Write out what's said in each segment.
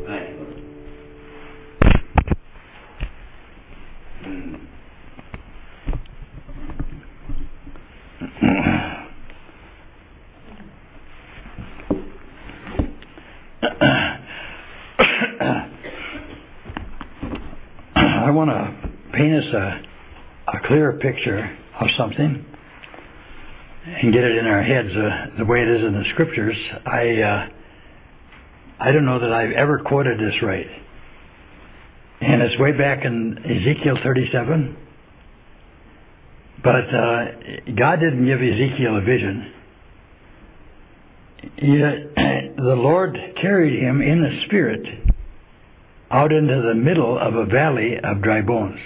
I want to paint us a clearer picture of something and get it in our heads the way it is in the Scriptures. I don't know that I've ever quoted this right. And it's way back in Ezekiel 37. But God didn't give Ezekiel a vision. The Lord carried him in the Spirit out into the middle of a valley of dry bones.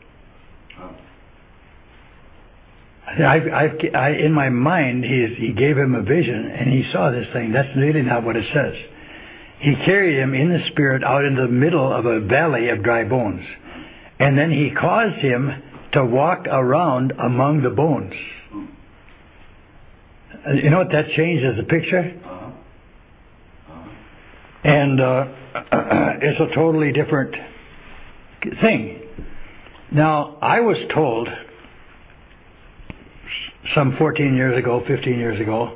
In my mind, he gave him a vision, and he saw this thing. That's really not what it says. He carried him in the Spirit out into the middle of a valley of dry bones. And then he caused him to walk around among the bones. You know what that changes the picture? And it's a totally different thing. Now, I was told some 14 years ago, 15 years ago,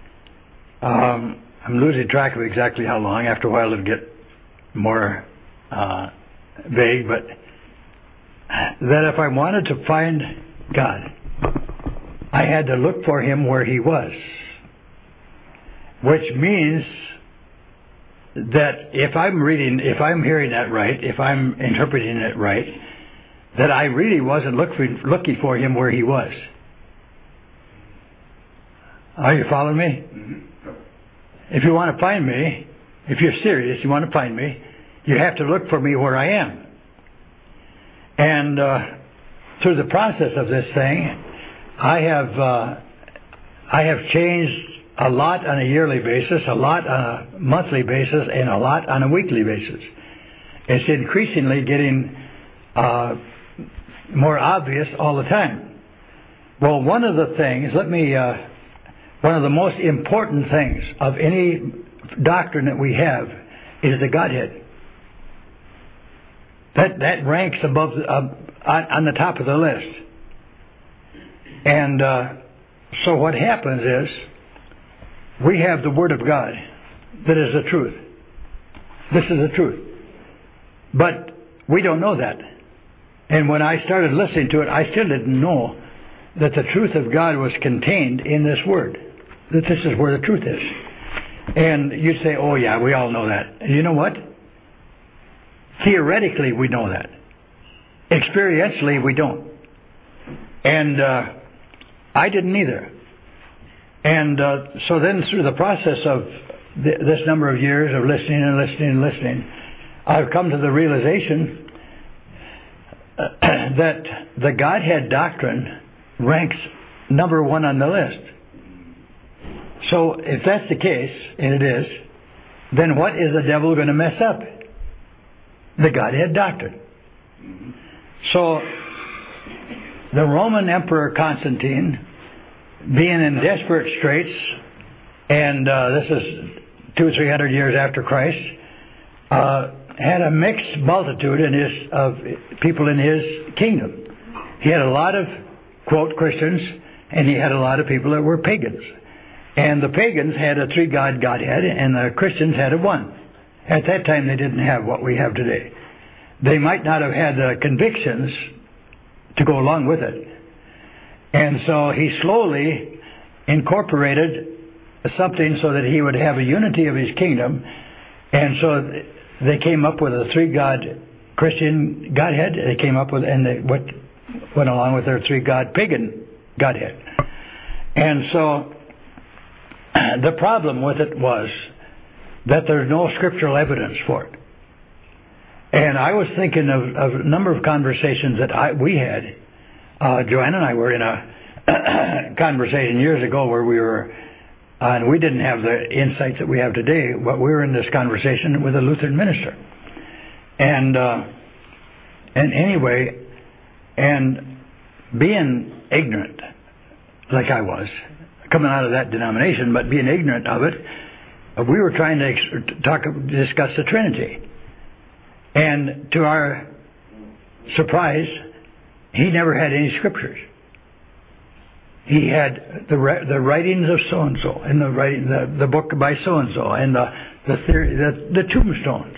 I'm losing track of exactly how long. After a while it'll get more vague, but that if I wanted to find God, I had to look for Him where He was. Which means that if I'm hearing that right, if I'm interpreting it right, that I really wasn't looking for Him where He was. Are you following me? Mm-hmm. If you want to find me, if you're serious, you want to find me, you have to look for me where I am. And through the process of this thing, I have changed a lot on a yearly basis, a lot on a monthly basis, and a lot on a weekly basis. It's increasingly getting more obvious all the time. Well, one of the things, one of the most important things of any doctrine that we have is the Godhead. That ranks above on the top of the list. And so what happens is we have the Word of God that is the truth. This is the truth. But we don't know that. And when I started listening to it, I still didn't know that the truth of God was contained in this Word. That this is where the truth is. And you'd say, oh yeah, we all know that. And you know what? Theoretically, we know that. Experientially, we don't. And I didn't either. And so then through the process of this number of years of listening and listening and listening, I've come to the realization that the Godhead doctrine ranks number one on the list. So if that's the case, and it is, then what is the devil going to mess up? The Godhead doctrine. So the Roman Emperor Constantine, being in desperate straits, and this is 200 or 300 years after Christ, had a mixed multitude of people in his kingdom. He had a lot of, quote, Christians, and he had a lot of people that were pagans. And the pagans had a three-God Godhead, and the Christians had a one. At that time, they didn't have what we have today. They might not have had the convictions to go along with it. And so he slowly incorporated something so that he would have a unity of his kingdom. And so they came up with a three-God Christian Godhead. They came up with, and they went along with their three-God pagan Godhead. And so the problem with it was that there's no scriptural evidence for it. And I was thinking of a number of conversations that we had. Joanna and I were in a conversation years ago where we were, and we didn't have the insights that we have today, but we were in this conversation with a Lutheran minister. And anyway, and being ignorant, like I was, coming out of that denomination, but being ignorant of it, we were trying to discuss the Trinity. And to our surprise, he never had any scriptures. He had the writings of so and so, and the book by so and so, and the tombstones,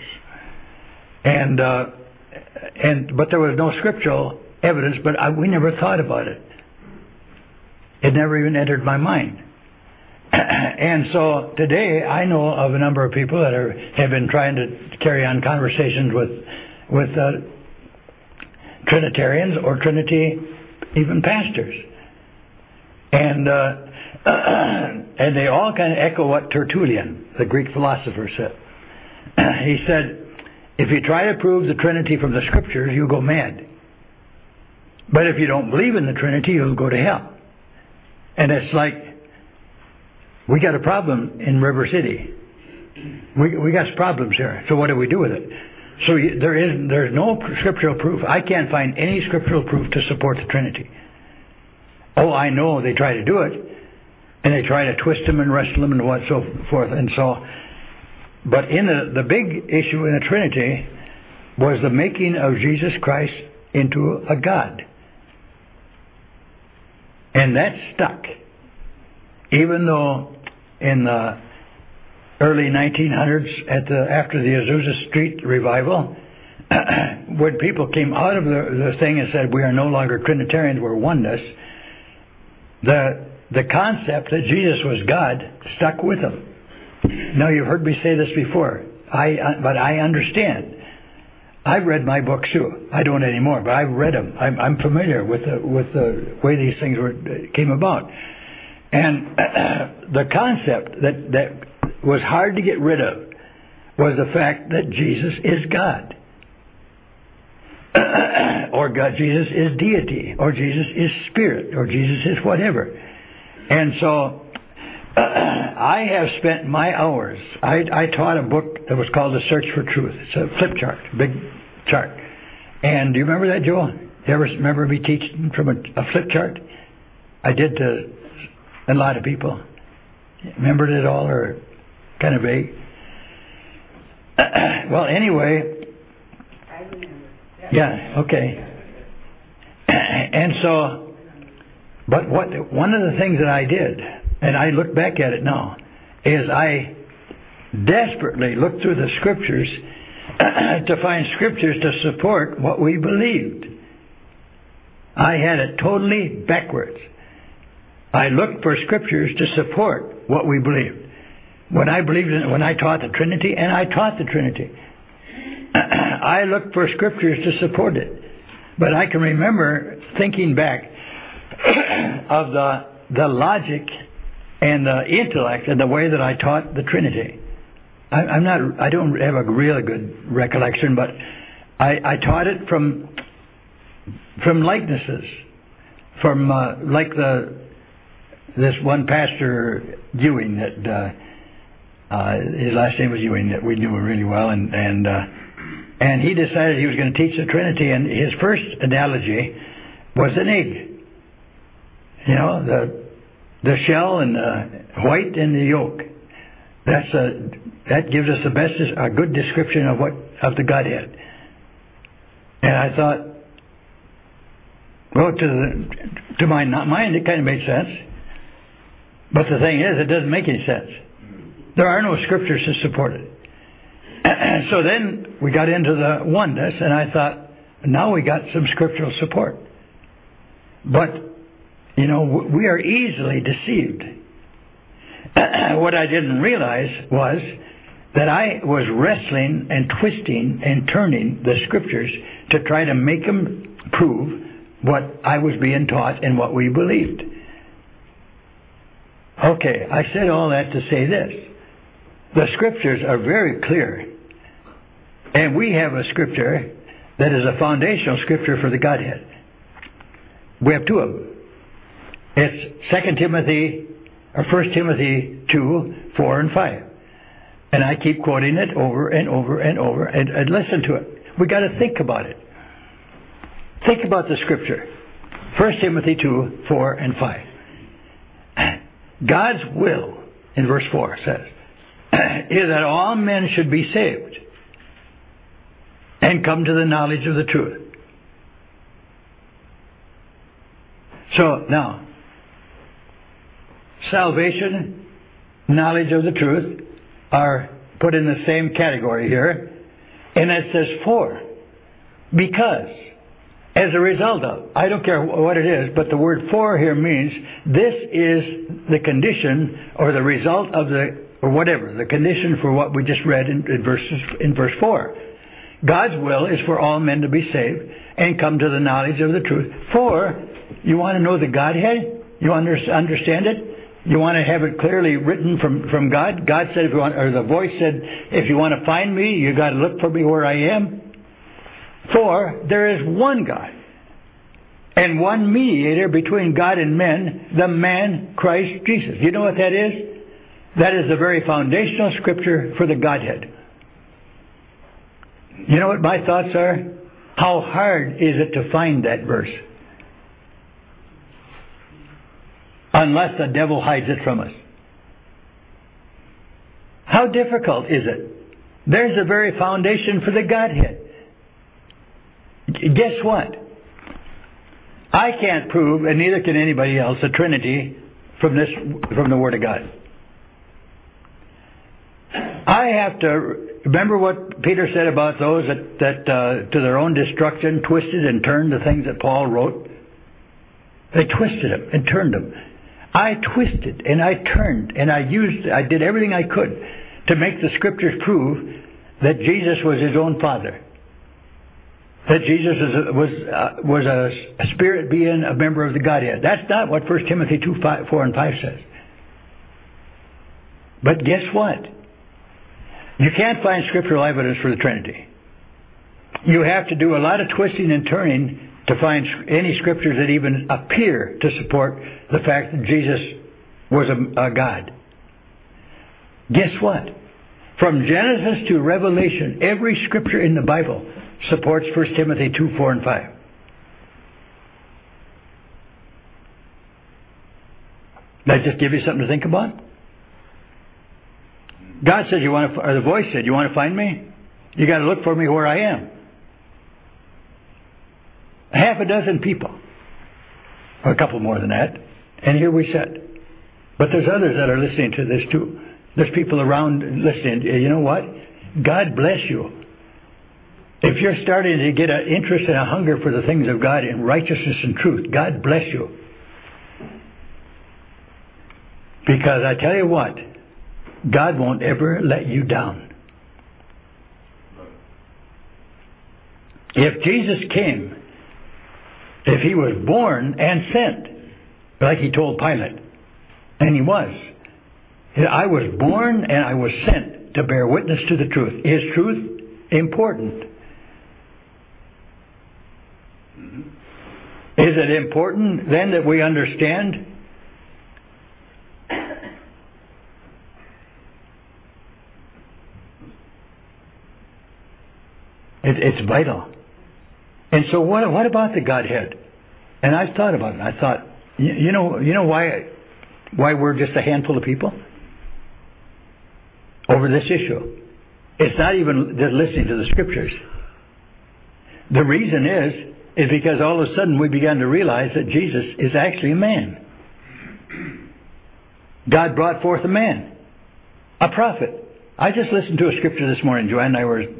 but there was no scriptural evidence. But we never thought about it. It never even entered my mind. And so today, I know of a number of people that have been trying to carry on conversations with Trinitarians or Trinity, even pastors. And they all kind of echo what Tertullian, the Greek philosopher, said. He said, if you try to prove the Trinity from the Scriptures, you'll go mad. But if you don't believe in the Trinity, you'll go to hell. And it's like, we got a problem in River City. We got problems here. So what do we do with it? So there's no scriptural proof. I can't find any scriptural proof to support the Trinity. Oh, I know they try to do it, and they try to twist them and wrestle them and what so forth and so. But in the big issue in the Trinity was the making of Jesus Christ into a God, and that stuck. Even though in the early 1900s, after the Azusa Street revival, when people came out of the thing and said we are no longer Trinitarians, we're oneness. The concept that Jesus was God stuck with them. Now, you've heard me say this before, but I understand. I've read my books too. I don't anymore, but I've read them. I'm familiar with the way these things came about. And the concept that was hard to get rid of was the fact that Jesus is God. Or God, Jesus is deity, or Jesus is spirit, or Jesus is whatever. And so I have spent my hours. I taught a book that was called The Search for Truth. It's a flip chart, big chart. And do you remember that, Joel? You ever remember me teaching from a flip chart? I did to a lot of people. Remembered it all, or kind of vague? Well, anyway. Yeah, okay. And so, but one of the things that I did, and I look back at it now, is I desperately looked through the scriptures to find scriptures to support what we believed. I had it totally backwards. I looked for scriptures to support what we believed. When I taught the Trinity, and I taught the Trinity, I looked for scriptures to support it. But I can remember thinking back of the logic and the intellect and the way that I taught the Trinity. I don't have a really good recollection, but I taught it from likenesses, from like this one pastor Ewing that his last name was Ewing, that we knew really well, and he decided he was going to teach the Trinity, and his first analogy was an egg. You know, the shell and the white and the yolk. That gives us a good description of the Godhead. And I thought, well, to my mind, it kind of made sense. But the thing is, it doesn't make any sense. There are no scriptures to support it. And so then we got into the oneness, and I thought, now we got some scriptural support. But, you know, we are easily deceived. What I didn't realize was that I was wrestling and twisting and turning the scriptures to try to make them prove what I was being taught and what we believed. Okay, I said all that to say this. The scriptures are very clear. And we have a scripture that is a foundational scripture for the Godhead. We have two of them. It's 1 Timothy 2, 4, and 5. And I keep quoting it over and over and over, and listen to it. We got to think about it. Think about the scripture. 1 Timothy 2, 4, and 5. God's will, in verse 4 says, is that all men should be saved and come to the knowledge of the truth. So now, salvation, knowledge of the truth are put in the same category here. And it says for. Because. As a result of. I don't care what it is, but the word for here means this is the condition or the result of the, or whatever, the condition for what we just read in verse 4. God's will is for all men to be saved and come to the knowledge of the truth. For, you want to know the Godhead? You understand it? You want to have it clearly written from God? God said, if you want, or the voice said, if you want to find me, you got to look for me where I am. For there is one God and one mediator between God and men, the man Christ Jesus. You know what that is? That is the very foundational scripture for the Godhead. You know what my thoughts are? How hard is it to find that verse? Unless the devil hides it from us. How difficult is it? There's the very foundation for the Godhead. Guess what? I can't prove, and neither can anybody else, the Trinity from the Word of God. I have to remember what Peter said about those that to their own destruction twisted and turned the things that Paul wrote. They twisted them and turned them. I twisted and I turned and I did everything I could to make the Scriptures prove that Jesus was His own Father. That Jesus was a spirit being, a member of the Godhead. That's not what 1 Timothy 2:4 and 5 says. But guess what? You can't find scriptural evidence for the Trinity. You have to do a lot of twisting and turning to find any scriptures that even appear to support the fact that Jesus was a God. Guess what? From Genesis to Revelation, every scripture in the Bible supports 1 Timothy 2:4 and 5. That just give you something to think about? God said, or the voice said, you want to find me? You got to look for me where I am. Half a dozen people. Or a couple more than that. And here we sit. But there's others that are listening to this too. There's people around listening. You know what? God bless you. If you're starting to get an interest and a hunger for the things of God in righteousness and truth, God bless you. Because I tell you what, God won't ever let you down. If Jesus came, if He was born and sent, like He told Pilate, and He was, I was born and I was sent to bear witness to the truth. Is truth important? Is it important then that we understand? It's vital. And so what about the Godhead? And I've thought about it. I thought, you know why we're just a handful of people over this issue? It's not even just listening to the Scriptures. The reason is because all of a sudden we began to realize that Jesus is actually a man. God brought forth a man, a prophet. I just listened to a scripture this morning. Joanne and I were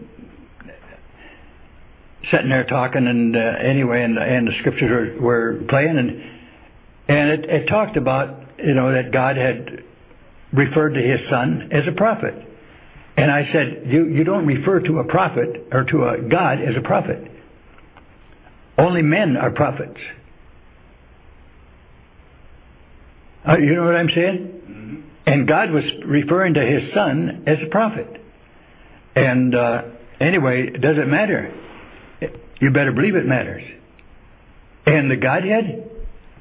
sitting there talking, and the scriptures were playing, and it talked about that God had referred to His Son as a prophet. And I said, you don't refer to a prophet or to a God as a prophet. Only men are prophets. You know what I'm saying? Mm-hmm. And God was referring to His Son as a prophet. And anyway, does it matter? You better believe it matters. And the Godhead?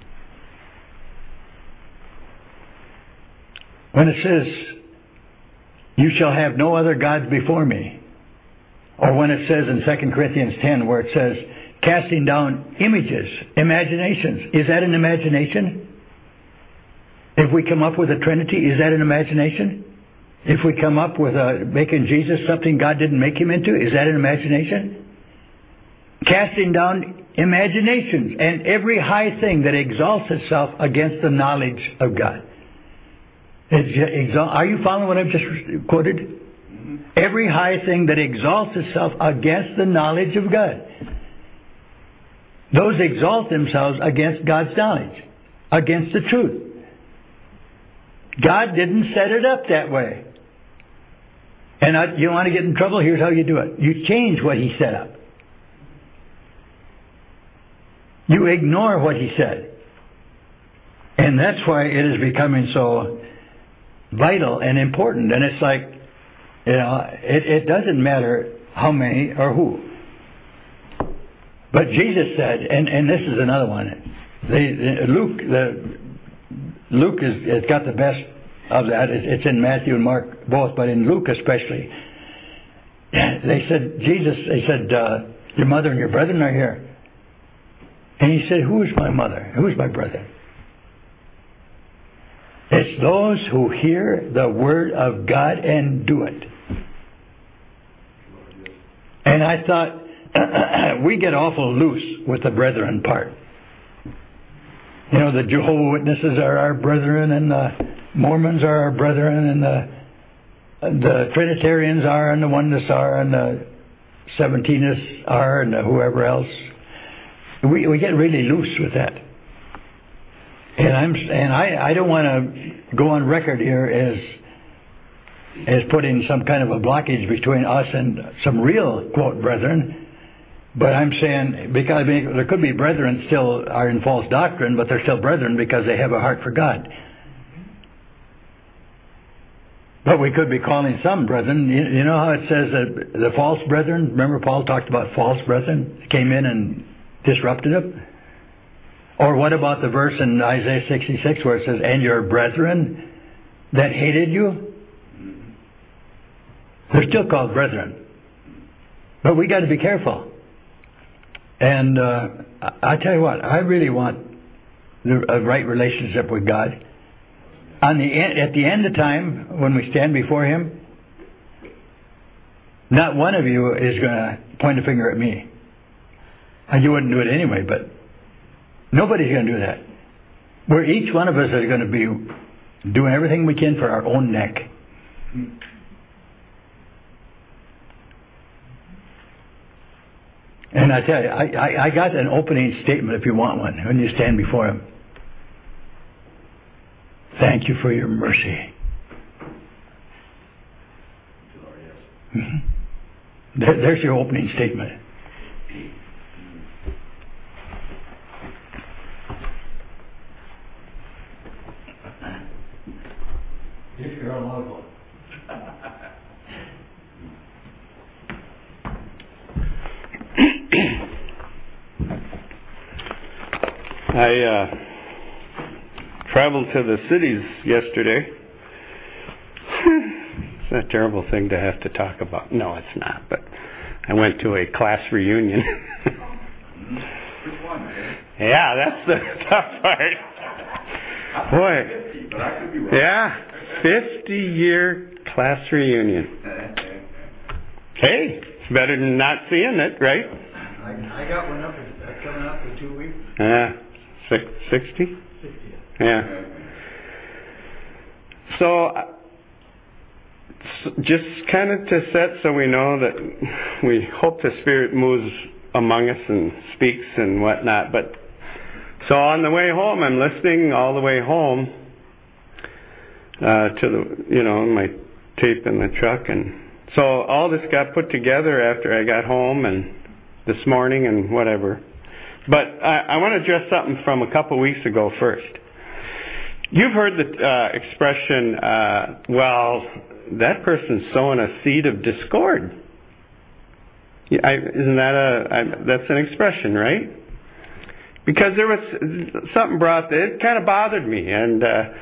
When it says, you shall have no other gods before me. Or when it says in 2 Corinthians 10 where it says, casting down images, imaginations. Is that an imagination? If we come up with a Trinity, is that an imagination? If we come up with making Jesus something God didn't make Him into, is that an imagination? casting down imaginations and every high thing that exalts itself against the knowledge of God. Are you following what I've just quoted? Mm-hmm. Every high thing that exalts itself against the knowledge of God. Those exalt themselves against God's knowledge, against the truth. God didn't set it up that way. And you want to get in trouble? Here's how you do it. You change what He set up. You ignore what He said. And that's why it is becoming so vital and important. And it's like, it doesn't matter how many or who. But Jesus said, and this is another one. Luke has got the best of that. It's in Matthew and Mark both, but in Luke especially. They said, your mother and your brethren are here. And He said, who is my mother? Who is my brother? It's those who hear the Word of God and do it. And I thought, we get awful loose with the brethren part. The Jehovah's Witnesses are our brethren, and the Mormons are our brethren, and the Trinitarians are, and the Oneness are, and the Seventeenths are, and whoever else. We get really loose with that. And I don't want to go on record here as putting some kind of a blockage between us and some real, quote, brethren. But I'm saying, because there could be brethren still are in false doctrine, but they're still brethren because they have a heart for God. But we could be calling some brethren. You know how it says that the false brethren, remember Paul talked about false brethren, came in and disrupted them? Or what about the verse in Isaiah 66 where it says, and your brethren that hated you? They're still called brethren. But we got to be careful. And I tell you what, I really want a right relationship with God. At the end of time, when we stand before Him, not one of you is going to point a finger at me. And you wouldn't do it anyway, but nobody's going to do that. Where each one of us is going to be doing everything we can for our own neck. And I tell you, I got an opening statement if you want one when you stand before Him. Thank you for your mercy. Mm-hmm. There's your opening statement. If you're allowed one. I traveled to the cities yesterday. It's a terrible thing to have to talk about. No, it's not. But I went to a class reunion. Yeah, that's the tough part. Boy. Yeah, 50-year class reunion. Hey, it's better than not seeing it, right? I got one coming up in 2 weeks. Yeah. 60? 60. Yeah. So, just kind of to set so we know that we hope the Spirit moves among us and speaks and whatnot. But so on the way home, I'm listening all the way home to my tape in the truck, and so all this got put together after I got home and this morning and whatever. But I want to address something from a couple weeks ago first. You've heard the expression, well, that person's sowing a seed of discord. Isn't that that's an expression, right? Because there was something brought that it kind of bothered me, and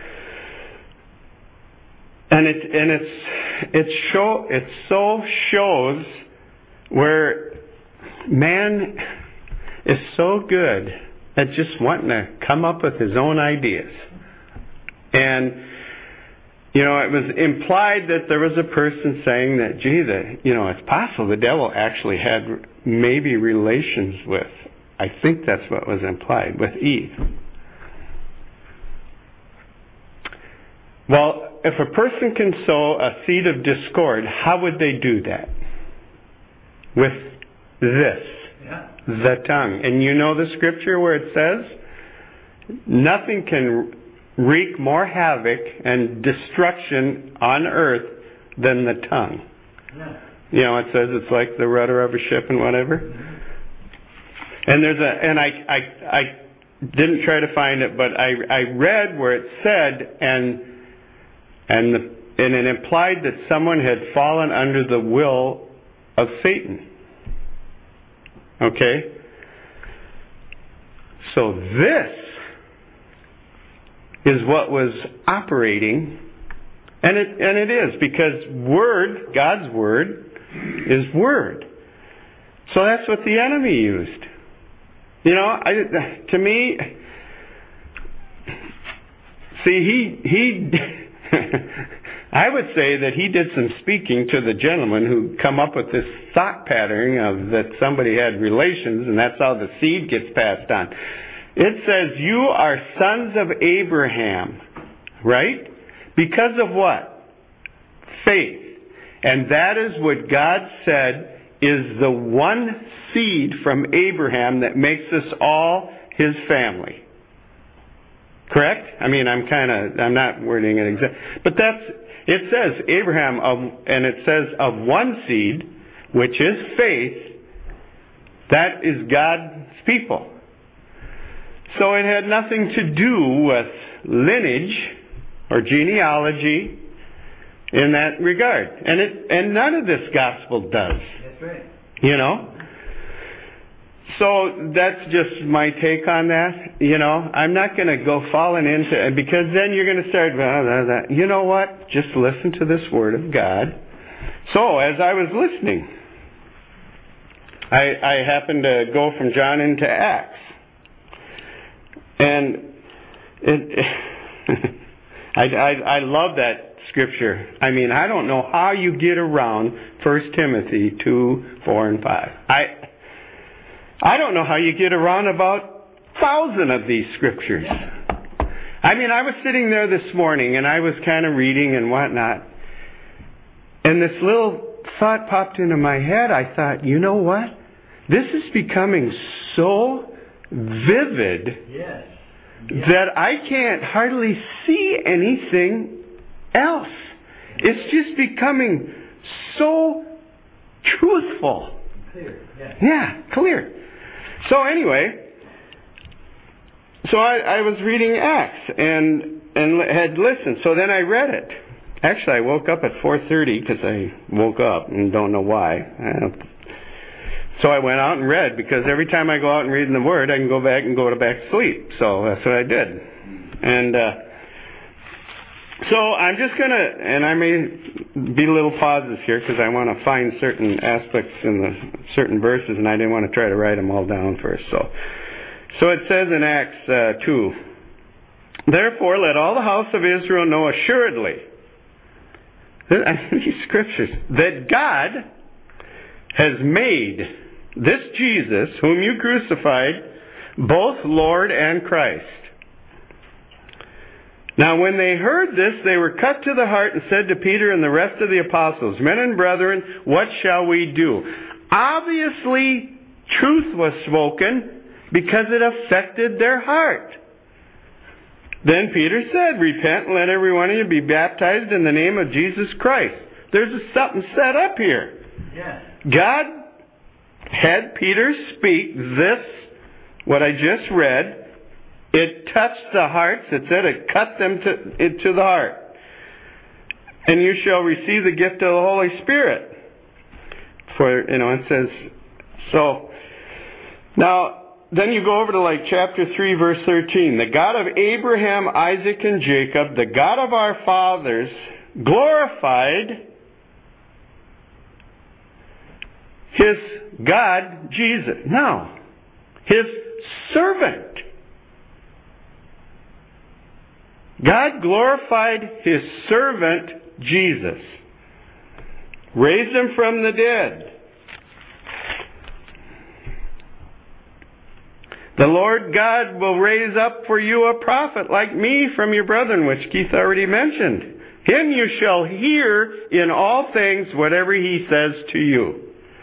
it so shows where man is so good at just wanting to come up with his own ideas. And it was implied that there was a person saying that, it's possible the devil actually had maybe relations with, I think that's what was implied, with Eve. Well, if a person can sow a seed of discord, how would they do that? With this, the tongue. And you know the scripture where it says, nothing can wreak more havoc and destruction on earth than the tongue. It says it's like the rudder of a ship and whatever. And I didn't try to find it, but I read where it said, and it implied that someone had fallen under the will of Satan. Okay? So this is what was operating, and it is, because God's word is word. So that's what the enemy used. To me, see, he I would say that he did some speaking to the gentleman who come up with this thought pattern of that somebody had relations, and that's how the seed gets passed on. It says, you are sons of Abraham, right? Because of what? Faith. And that is what God said is the one seed from Abraham that makes us all his family. Correct? I mean, I'm not wording it exactly. But it says Abraham, and it says of one seed, which is faith, that is God's people. So it had nothing to do with lineage or genealogy in that regard. And none of this gospel does. That's right. So that's just my take on that. I'm not going to go falling into it, because then you're going to start, you know what? Just listen to this word of God. So as I was listening, I happened to go from John into Acts. And I love that scripture. I mean, I don't know how you get around 1 Timothy 2, 4, and 5. I don't know how you get around about 1,000 of these scriptures. I mean, I was sitting there this morning and I was kind of reading and whatnot. And this little thought popped into my head. I thought, you know what? This is becoming so vivid that I can't hardly see anything else. It's just becoming so truthful. Clear. Yeah, clear. So anyway, I was reading Acts and had listened. So then I read it. Actually, I woke up at 4:30 because I woke up and don't know why. So I went out and read, because every time I go out and read in the Word, I can go back to sleep. So that's what I did. And so I'm just going to, and I may be little pauses here because I want to find certain aspects in the certain verses, and I didn't want to try to write them all down first. So it says in Acts 2, therefore let all the house of Israel know assuredly, these scriptures, that God has made this Jesus, whom you crucified, both Lord and Christ. Now when they heard this, they were cut to the heart and said to Peter and the rest of the apostles, men and brethren, what shall we do? Obviously, truth was spoken because it affected their heart. Then Peter said, repent and let every one of you be baptized in the name of Jesus Christ. There's something set up here. Yeah. God had Peter speak this, what I just read. It touched the hearts. It said it cut them to the heart. And you shall receive the gift of the Holy Spirit. For, it says, so, now, then you go over to chapter 3, verse 13. The God of Abraham, Isaac, and Jacob, the God of our fathers, glorified His God, Jesus. Now, His servant. God glorified His servant Jesus, raised Him from the dead. The Lord God will raise up for you a prophet like me from your brethren, which Keith already mentioned. Him you shall hear in all things whatever He says to you.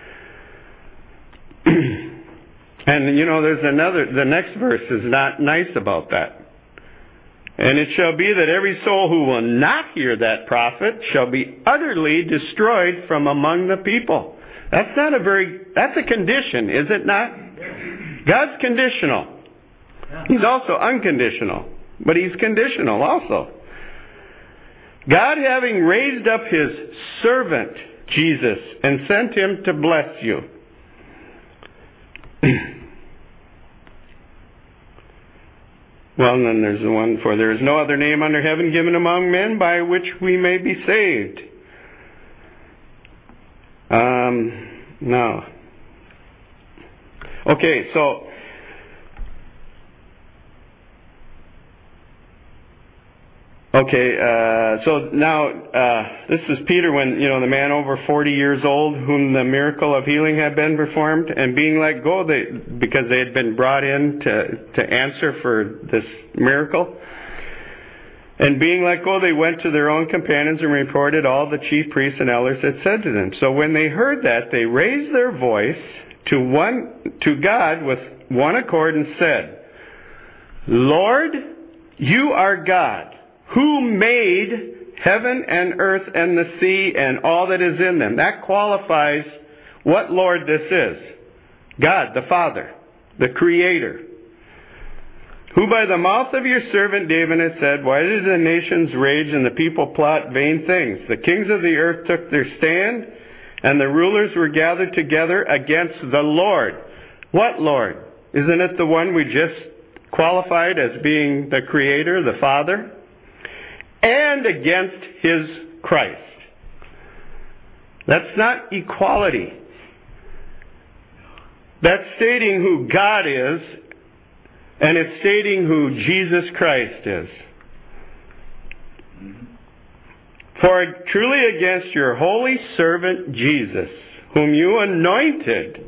And there's the next verse is not nice about that. And it shall be that every soul who will not hear that prophet shall be utterly destroyed from among the people. That's a condition, is it not? God's conditional. He's also unconditional, but He's conditional also. God having raised up His servant, Jesus, and sent Him to bless you. Well, and then there's the one, for there is no other name under heaven given among men by which we may be saved. No. Okay, so now this is Peter when the man over 40 years old whom the miracle of healing had been performed, and being let go because they had been brought in to answer for this miracle. And being let go, they went to their own companions and reported all the chief priests and elders had said to them. So when they heard that, they raised their voice to God with one accord and said, Lord, you are God, who made heaven and earth and the sea and all that is in them. That qualifies what Lord this is. God, the Father, the Creator, who by the mouth of your servant David had said, why did the nations rage and the people plot vain things? The kings of the earth took their stand, and the rulers were gathered together against the Lord. What Lord? Isn't it the one we just qualified as being the Creator, the Father? And against His Christ. That's not equality. That's stating who God is, and it's stating who Jesus Christ is. For truly against your holy servant Jesus, whom you anointed,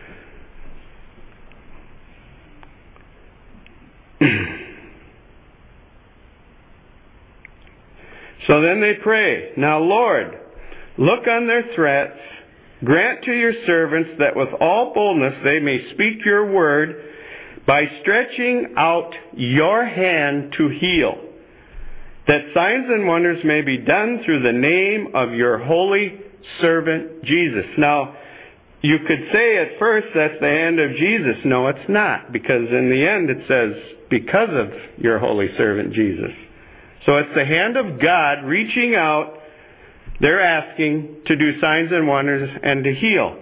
so then they pray, now Lord, look on their threats, grant to your servants that with all boldness they may speak your word by stretching out your hand to heal, that signs and wonders may be done through the name of your holy servant Jesus. Now, you could say at first that's the hand of Jesus. No, it's not, because in the end it says, because of your holy servant Jesus. So it's the hand of God reaching out. They're asking to do signs and wonders and to heal.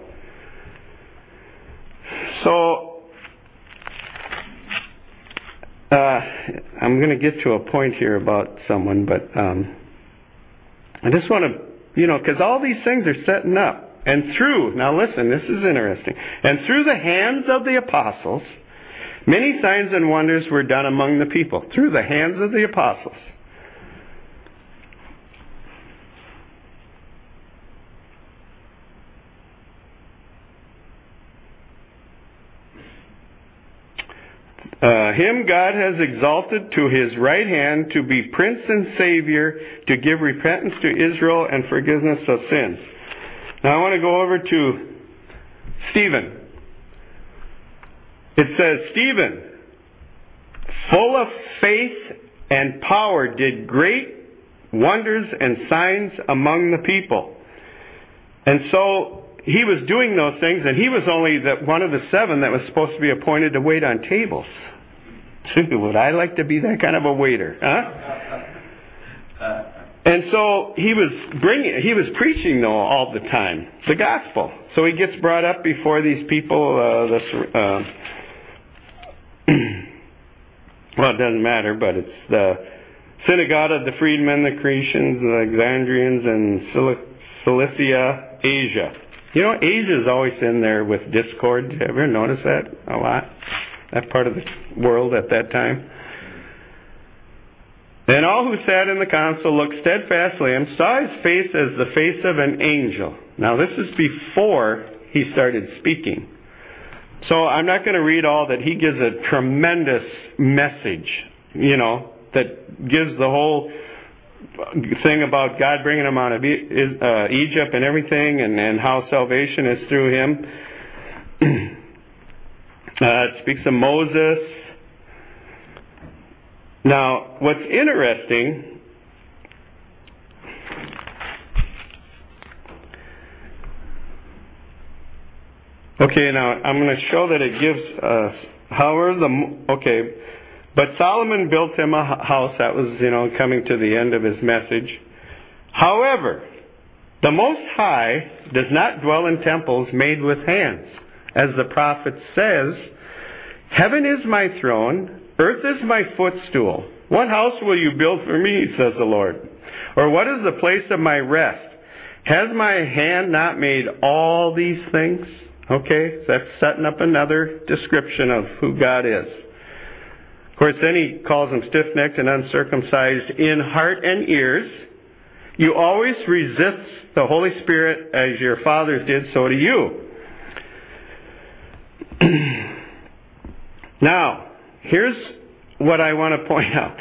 So, I'm going to get to a point here about someone, but I just want to, because all these things are setting up. And now listen, this is interesting. And through the hands of the apostles, many signs and wonders were done among the people. Through the hands of the apostles. Him God has exalted to His right hand to be Prince and Savior, to give repentance to Israel and forgiveness of sins. Now I want to go over to Stephen. It says, Stephen, full of faith and power, did great wonders and signs among the people. And so he was doing those things, and he was only one of the 7 that was supposed to be appointed to wait on tables. Would I like to be that kind of a waiter? Huh? And so he was preaching though all the time the gospel. So he gets brought up before these people. Well, it doesn't matter, but it's the synagogue of the freedmen, the Cretians, the Alexandrians, and Cilicia, Asia. Asia is always in there with discord. Have you ever noticed that a lot? That part of the world at that time. And all who sat in the council looked steadfastly at him, saw his face as the face of an angel. Now this is before he started speaking. So I'm not going to read all that. He gives a tremendous message, that gives the whole thing about God bringing him out of Egypt and everything, and how salvation is through him. It speaks of Moses. Now, what's interesting, okay, now I'm going to show that it gives, but Solomon built him a house. That was, coming to the end of his message. However, the Most High does not dwell in temples made with hands. As the prophet says, heaven is my throne, earth is my footstool. What house will you build for me, says the Lord? Or what is the place of my rest? Has my hand not made all these things? Okay, so that's setting up another description of who God is. Of course, then he calls them stiff-necked and uncircumcised in heart and ears. You always resist the Holy Spirit as your fathers did, so do you. Now, here's what I want to point out.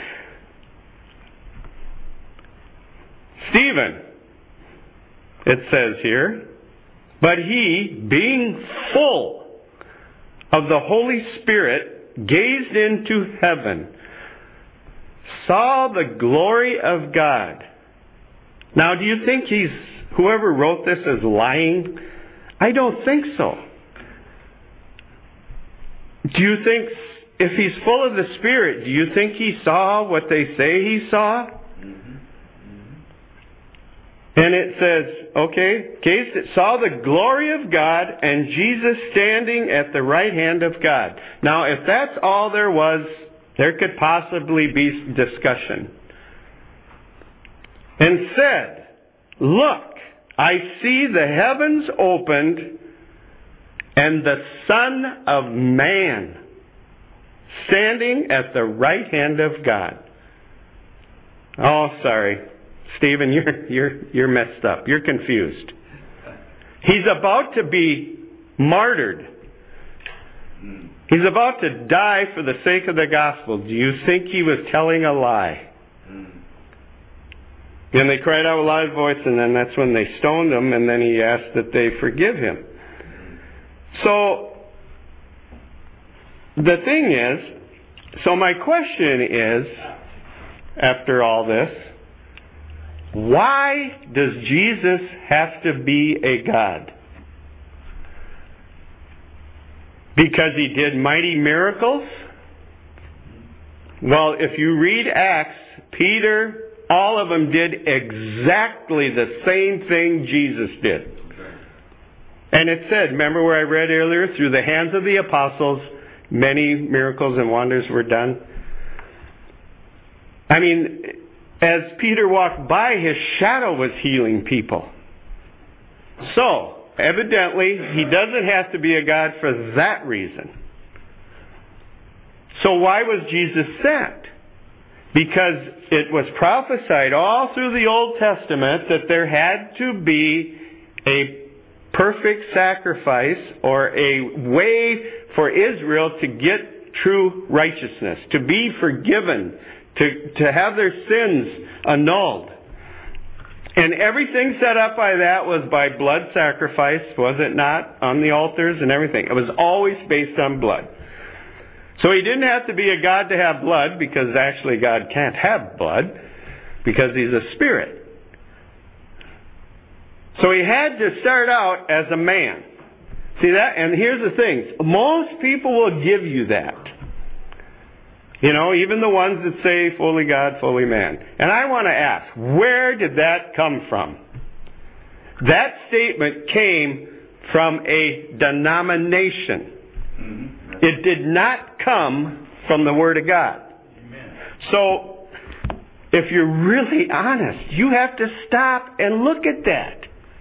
Stephen, it says here, but he, being full of the Holy Spirit, gazed into heaven, saw the glory of God. Now, do you think whoever wrote this is lying? I don't think so. Do you think, if he's full of the Spirit, do you think he saw what they say he saw? And it says, saw the glory of God and Jesus standing at the right hand of God. Now, if that's all there was, there could possibly be discussion. And said, look, I see the heavens opened and the Son of Man standing at the right hand of God. Oh, sorry. Stephen, you're messed up. You're confused. He's about to be martyred. He's about to die for the sake of the gospel. Do you think he was telling a lie? And they cried out with a loud voice, and then that's when they stoned him, and then he asked that they forgive him. So, the thing is, my question is, after all this, why does Jesus have to be a God? Because he did mighty miracles? Well, if you read Acts, Peter, all of them did exactly the same thing Jesus did. And it said, remember where I read earlier, through the hands of the apostles, many miracles and wonders were done. I mean, as Peter walked by, his shadow was healing people. So, evidently, he doesn't have to be a God for that reason. So why was Jesus sent? Because it was prophesied all through the Old Testament that there had to be a perfect sacrifice or a way for Israel to get true righteousness, to be forgiven, to have their sins annulled. And everything set up by that was by blood sacrifice, was it not? On the altars and everything. It was always based on blood. So he didn't have to be a God to have blood, because actually God can't have blood, because he's a spirit. So he had to start out as a man. See that? And here's the thing. Most people will give you that. Even the ones that say fully God, fully man. And I want to ask, where did that come from? That statement came from a denomination. It did not come from the Word of God. Amen. So, if you're really honest, you have to stop and look at that.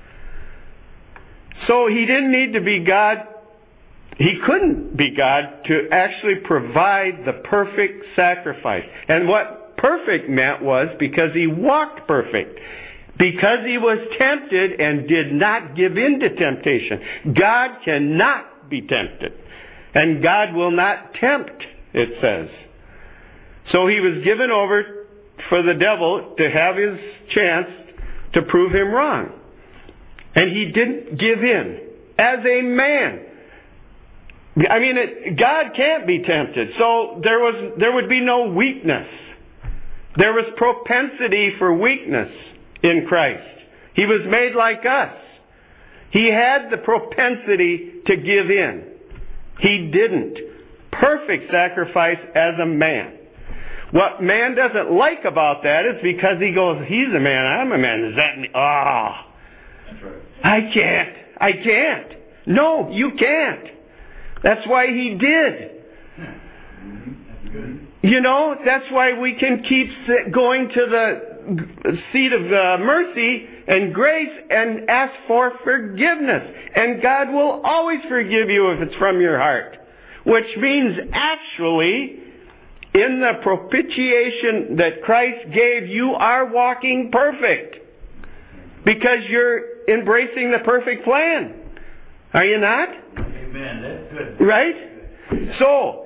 So he didn't need to be God. He couldn't be God to actually provide the perfect sacrifice. And what perfect meant was because he walked perfect. Because he was tempted and did not give in to temptation. God cannot be tempted. And God will not tempt, it says. So he was given over for the devil to have his chance to prove him wrong. And he didn't give in as a man. I mean, God can't be tempted. So there would be no weakness. There was propensity for weakness in Christ. He was made like us. He had the propensity to give in. He didn't. Perfect sacrifice as a man. What man doesn't like about that is because he goes, he's a man, I'm a man. Does that mean, That's right. I can't. No, you can't. That's why he did. That's good. You know, that's why we can keep going to the seat of mercy and grace and ask for forgiveness. And God will always forgive you if it's from your heart. Which means actually, in the propitiation that Christ gave, you are walking perfect. Because you're embracing the perfect plan. Are you not? Amen. That's good. Right? So,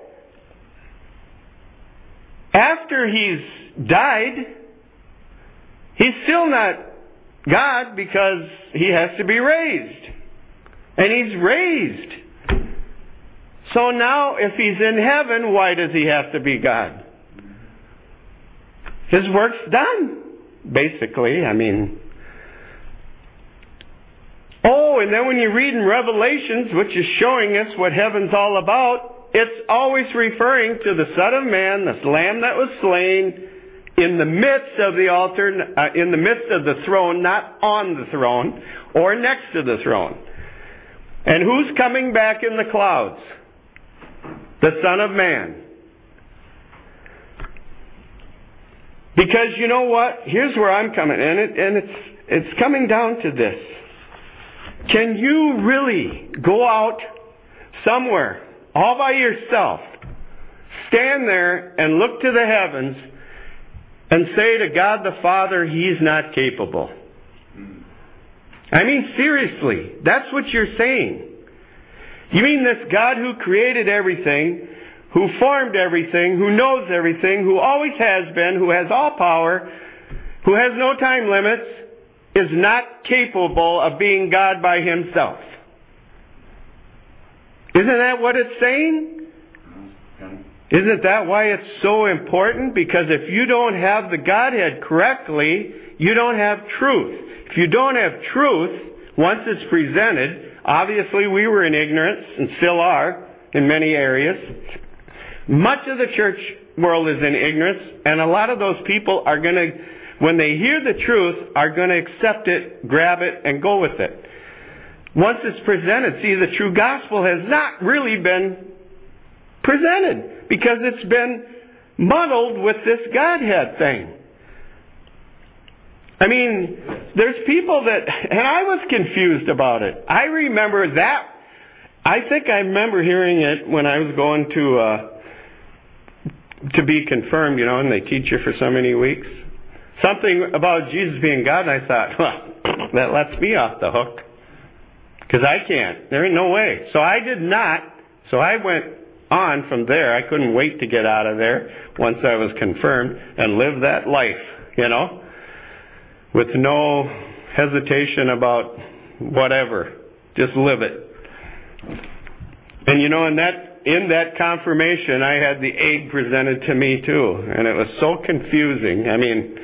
after he's died, he's still not God because he has to be raised. And he's raised. So now, if he's in heaven, why does he have to be God? His work's done, basically. I mean... Oh, and then when you read in Revelations, which is showing us what heaven's all about, it's always referring to the Son of Man, the Lamb that was slain, in the midst of the altar, in the midst of the throne, not on the throne, or next to the throne. And who's coming back in the clouds? The Son of Man. Because you know what? Here's where I'm coming, and it's coming down to this. Can you really go out somewhere all by yourself, stand there and look to the heavens and say to God the Father, He's not capable? I mean, seriously, that's what you're saying. You mean this God who created everything, who formed everything, who knows everything, who always has been, who has all power, who has no time limits, is not capable of being God by himself? Isn't that what it's saying? Isn't that why it's so important? Because if you don't have the Godhead correctly, you don't have truth. If you don't have truth, once it's presented, obviously we were in ignorance and still are in many areas. Much of the church world is in ignorance, and a lot of those people are going to, when they hear the truth, are going to accept it, grab it, and go with it. Once it's presented, see, the true gospel has not really been presented because it's been muddled with this Godhead thing. I mean, there's people that, and I was confused about it. I remember that. I think I remember hearing it when I was going to be confirmed, you know, and they teach you for so many weeks. Something about Jesus being God, and I thought, well, that lets me off the hook. Because I can't. There ain't no way. So I did not. So I went on from there. I couldn't wait to get out of there once I was confirmed and live that life, you know, with no hesitation about whatever. Just live it. And you know, in that confirmation, I had the egg presented to me too. And it was so confusing. I mean,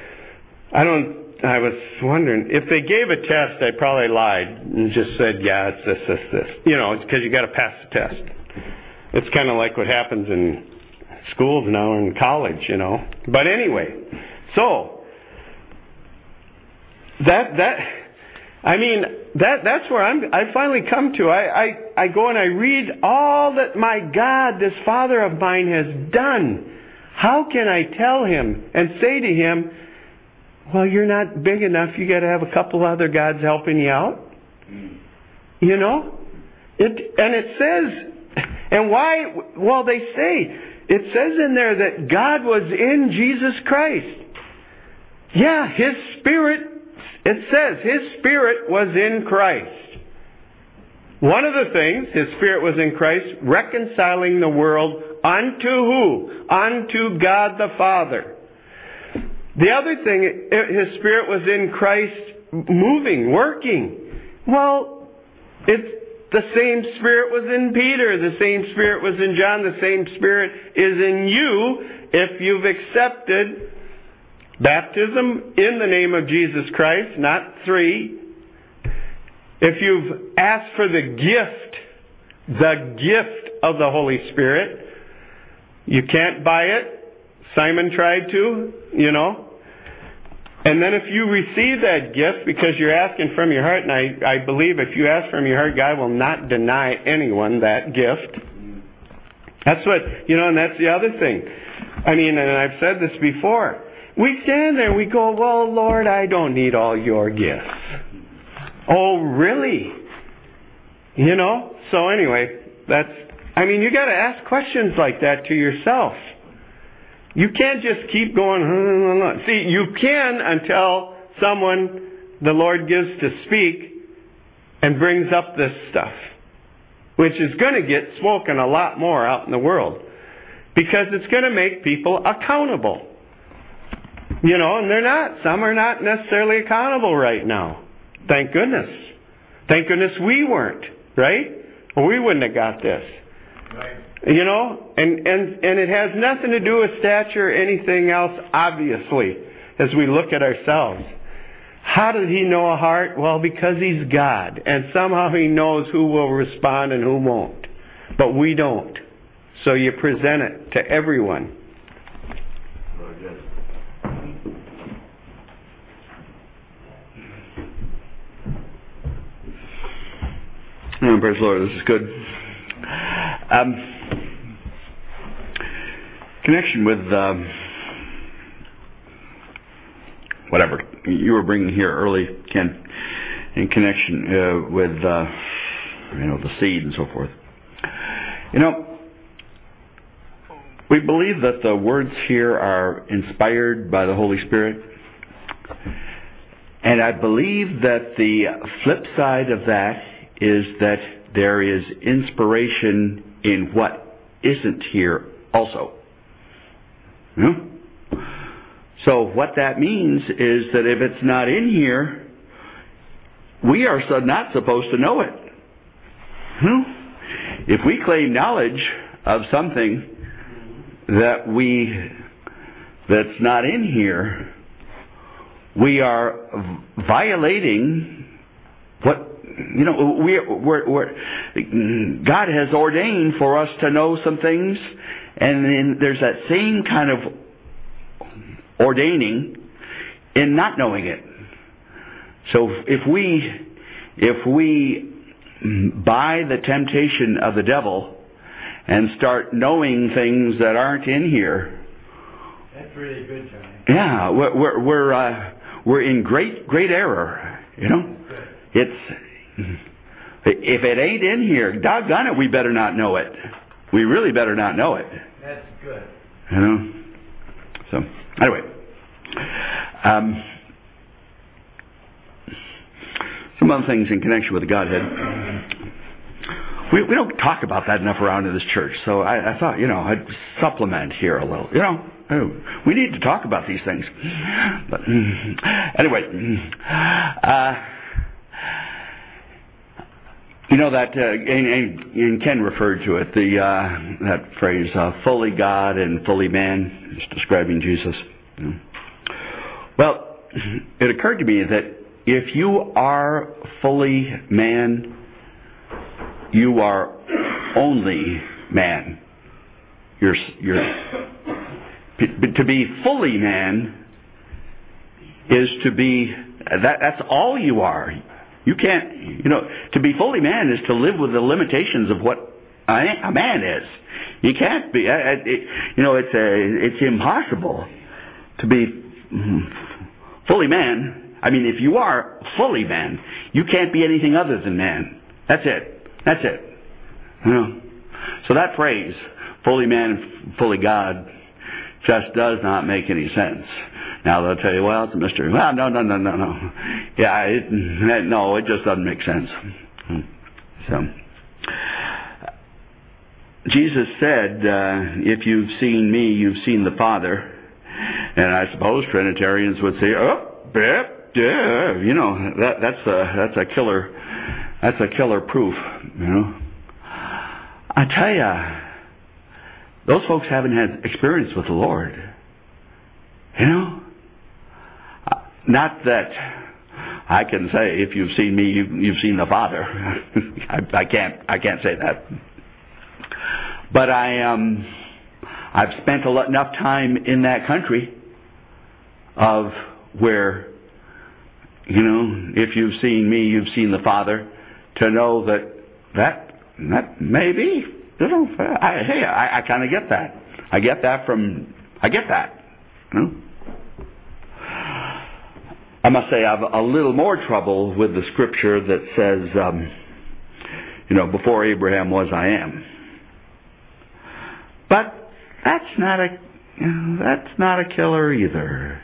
I was wondering, if they gave a test, I probably lied and just said, yeah, it's this. You know, it's because you got to pass the test. It's kind of like what happens in schools now and college, you know. But anyway, so that's where I finally come to. I go and I read all that my God, this Father of mine, has done. How can I tell him and say to him, well, you're not big enough, you got to have a couple other gods helping you out? You know? And it says, and why? Well, they say, it says in there that God was in Jesus Christ. Yeah, His Spirit, it says His Spirit was in Christ. One of the things, His Spirit was in Christ, reconciling the world unto who? Unto God the Father. The other thing, His Spirit was in Christ, moving, working. Well, it's the same Spirit was in Peter, the same Spirit was in John, the same Spirit is in you if you've accepted baptism in the name of Jesus Christ, not 3. If you've asked for the gift of the Holy Spirit, you can't buy it. Simon tried to, And then if you receive that gift because you're asking from your heart, and I believe if you ask from your heart, God will not deny anyone that gift. That's what, and that's the other thing. And I've said this before. We stand there and we go, well, Lord, I don't need all your gifts. Oh, really? So anyway, you got to ask questions like that to yourself. You can't just keep going, See, you can until someone the Lord gives to speak and brings up this stuff, which is going to get spoken a lot more out in the world because it's going to make people accountable. And they're not. Some are not necessarily accountable right now. Thank goodness. Thank goodness we weren't, right? Or we wouldn't have got this. Right. And it has nothing to do with stature or anything else, obviously, as we look at ourselves. How did He know a heart? Well, because He's God. And somehow He knows who will respond and who won't. But we don't. So you present it to everyone. Praise the Lord, this is good. Connection with whatever you were bringing here early, Ken, in connection with the seed and so forth. We believe that the words here are inspired by the Holy Spirit, and I believe that the flip side of that is that there is inspiration in what isn't here also. So what that means is that if it's not in here, we are not supposed to know it. If we claim knowledge of something that's not in here, we are violating what God has ordained for us to know some things, and then there's that same kind of ordaining in not knowing it. So if we buy the temptation of the devil and start knowing things that aren't in here, that's really good, Johnny. Yeah, we're in great error. It's if it ain't in here, doggone it, we better not know it. We really better not know it. That's good. So anyway, some other things in connection with the Godhead. We don't talk about that enough around in this church, so I thought I'd supplement here a little. We need to talk about these things. But anyway, that and Ken referred to it, that phrase, fully God and fully man, is describing Jesus. Well, it occurred to me that if you are fully man, you are only man. To be fully man is to be, that's all you are. You can't, to be fully man is to live with the limitations of what a man is. You can't be, it's impossible to be fully man. If you are fully man, you can't be anything other than man. That's it. So that phrase, fully man, fully God, just does not make any sense. Now they'll tell you, well, it's a mystery. Well, no. Yeah, it just doesn't make sense. So, Jesus said, if you've seen me, you've seen the Father. And I suppose Trinitarians would say, that's a killer proof, I tell you, those folks haven't had experience with the Lord. Not that I can say, if you've seen me, you've seen the Father. I can't say that. But I've spent enough time in that country of where, if you've seen me, you've seen the Father, to know that may be. I kind of get that. I get that. I must say I have a little more trouble with the scripture that says, before Abraham was, I am. But that's not a killer either.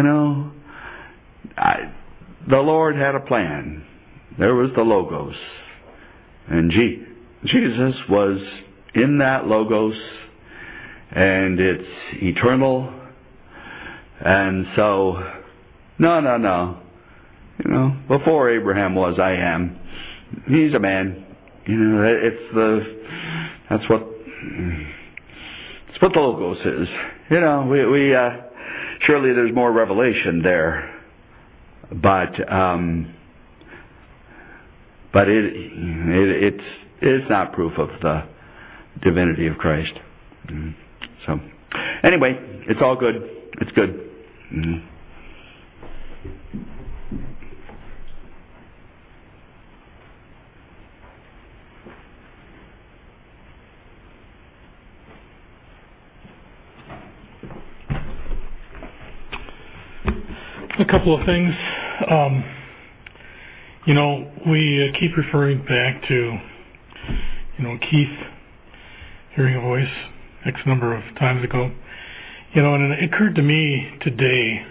The Lord had a plan. There was the Logos, and Jesus was in that Logos, and it's eternal. And so, no. Before Abraham was, I am. He's a man. That's what the Logos is. We surely there's more revelation there, but it's not proof of the divinity of Christ. So, anyway, it's all good. It's good. A couple of things. We keep referring back to, Keith hearing a voice X number of times ago. And it occurred to me today,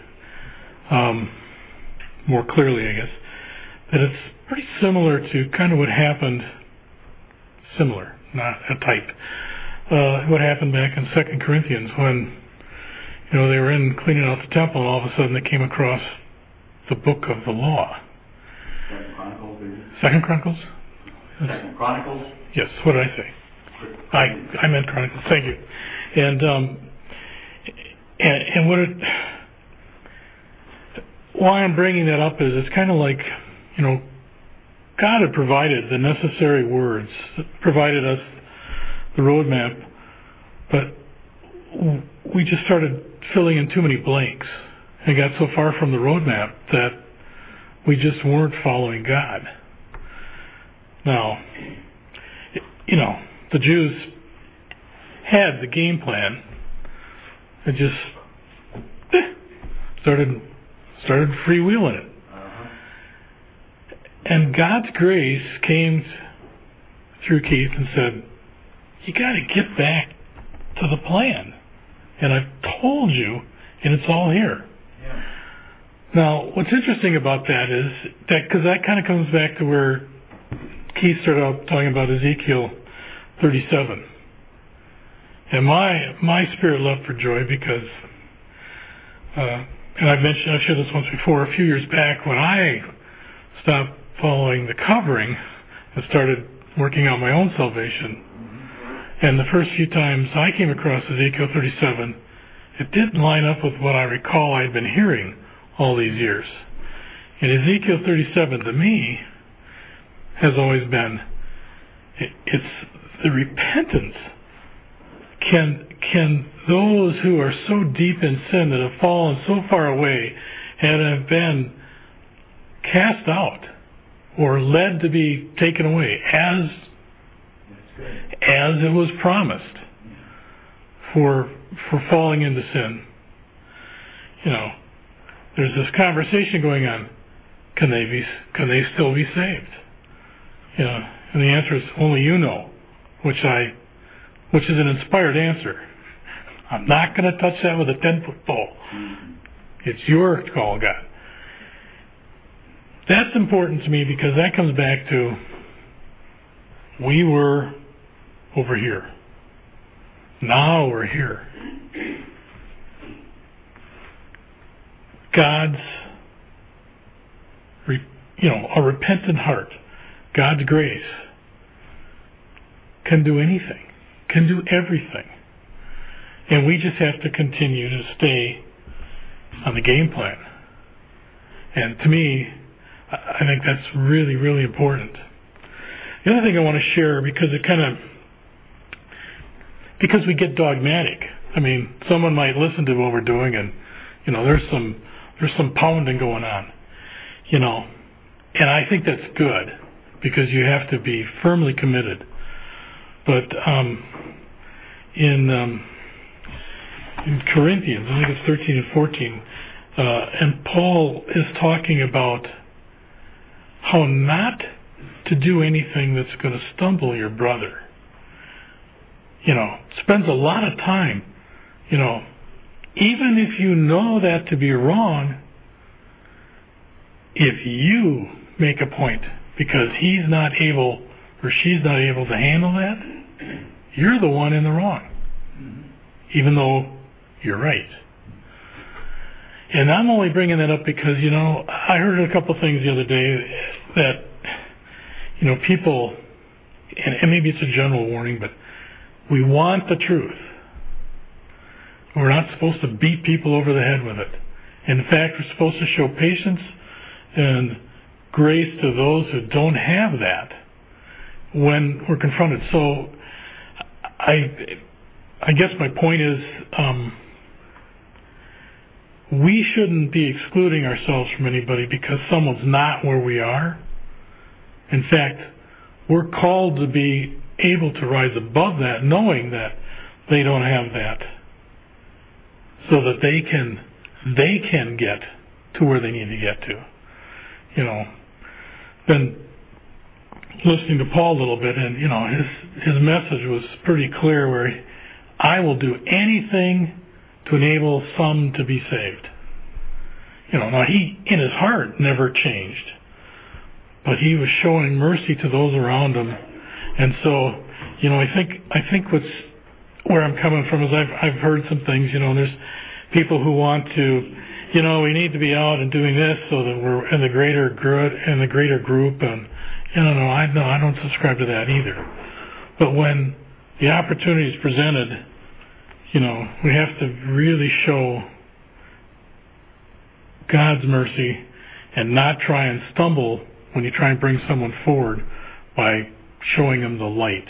more clearly, I guess, that it's pretty similar to kind of what happened, similar, not a type, what happened back in 2 Corinthians when they were in cleaning out the temple, and all of a sudden they came across the book of the law. Second Chronicles? Second Chronicles? Yes, what did I say? I meant Chronicles, thank you. And why I'm bringing that up is it's kind of like, God had provided the necessary words, provided us the roadmap, but we just started filling in too many blanks and got so far from the roadmap that we just weren't following God. Now, the Jews had the game plan. It just started freewheeling it. And God's grace came through Keith and said, you got to get back to the plan. And I've told you, and it's all here. Yeah. Now, what's interesting about that is that, because that kind of comes back to where Keith started out talking about Ezekiel 37. And my spirit leapt for joy because, and I've shared this once before, a few years back when I stopped following the covering and started working out my own salvation. And the first few times I came across Ezekiel 37, it didn't line up with what I recall I'd been hearing all these years. And Ezekiel 37 to me has always been, it's the repentance. Can those who are so deep in sin that have fallen so far away and have been cast out or led to be taken away as it was promised for falling into sin? There's this conversation going on. Can they still be saved? And the answer is only you know, which I which is an inspired answer. I'm not going to touch that with a 10-foot pole. It's your call, God. That's important to me because that comes back to we were over here. Now we're here. God's, a repentant heart, God's grace can do anything, can do everything. And we just have to continue to stay on the game plan. And to me, I think that's really, really important. The other thing I want to share, because we get dogmatic. I mean, someone might listen to what we're doing, and there's some pounding going on, and I think that's good because you have to be firmly committed. But in Corinthians, I think it's 13 and 14, and Paul is talking about how not to do anything that's going to stumble your brother. Spends a lot of time, even if you know that to be wrong, if you make a point because he's not able or she's not able to handle that, you're the one in the wrong, even though you're right. And I'm only bringing that up because, I heard a couple things the other day that, people, and maybe it's a general warning, but we want the truth. We're not supposed to beat people over the head with it. In fact, we're supposed to show patience and grace to those who don't have that when we're confronted. So I guess my point is we shouldn't be excluding ourselves from anybody because someone's not where we are. In fact, we're called to be able to rise above that, knowing that they don't have that, so that they can get to where they need to get to. Been listening to Paul a little bit, and his message was pretty clear, where I will do anything to enable some to be saved. Now he in his heart never changed, but he was showing mercy to those around him. And so, I think where I'm coming from is I've heard some things, there's people who want to, we need to be out and doing this so that we're in the greater good and the greater group, and I don't subscribe to that either. But when the opportunity is presented, we have to really show God's mercy and not try and stumble when you try and bring someone forward by showing them the light.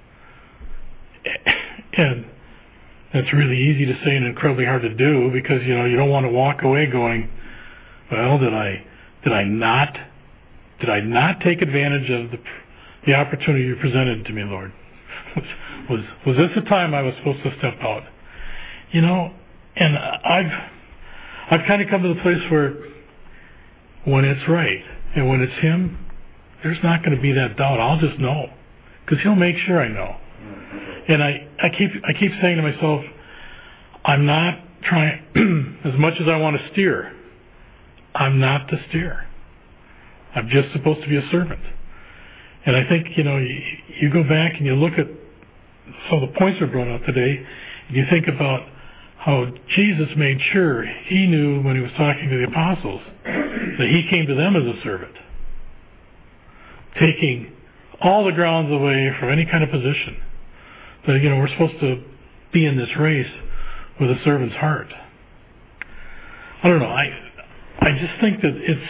And that's really easy to say and incredibly hard to do because, you don't want to walk away going, well, did I not take advantage of the opportunity you presented to me, Lord? Was this the time I was supposed to step out? And I've kind of come to the place where when it's right and when it's Him, there's not going to be that doubt. I'll just know because He'll make sure I know. And I keep saying to myself, I'm not trying, as much as I want to steer, I'm not to steer. I'm just supposed to be a servant. And I think, you go back and you look at some of the points that were brought up today, and you think about how Jesus made sure He knew when He was talking to the apostles that He came to them as a servant, taking all the grounds away from any kind of position. That, we're supposed to be in this race with a servant's heart. I don't know. I just think that it's,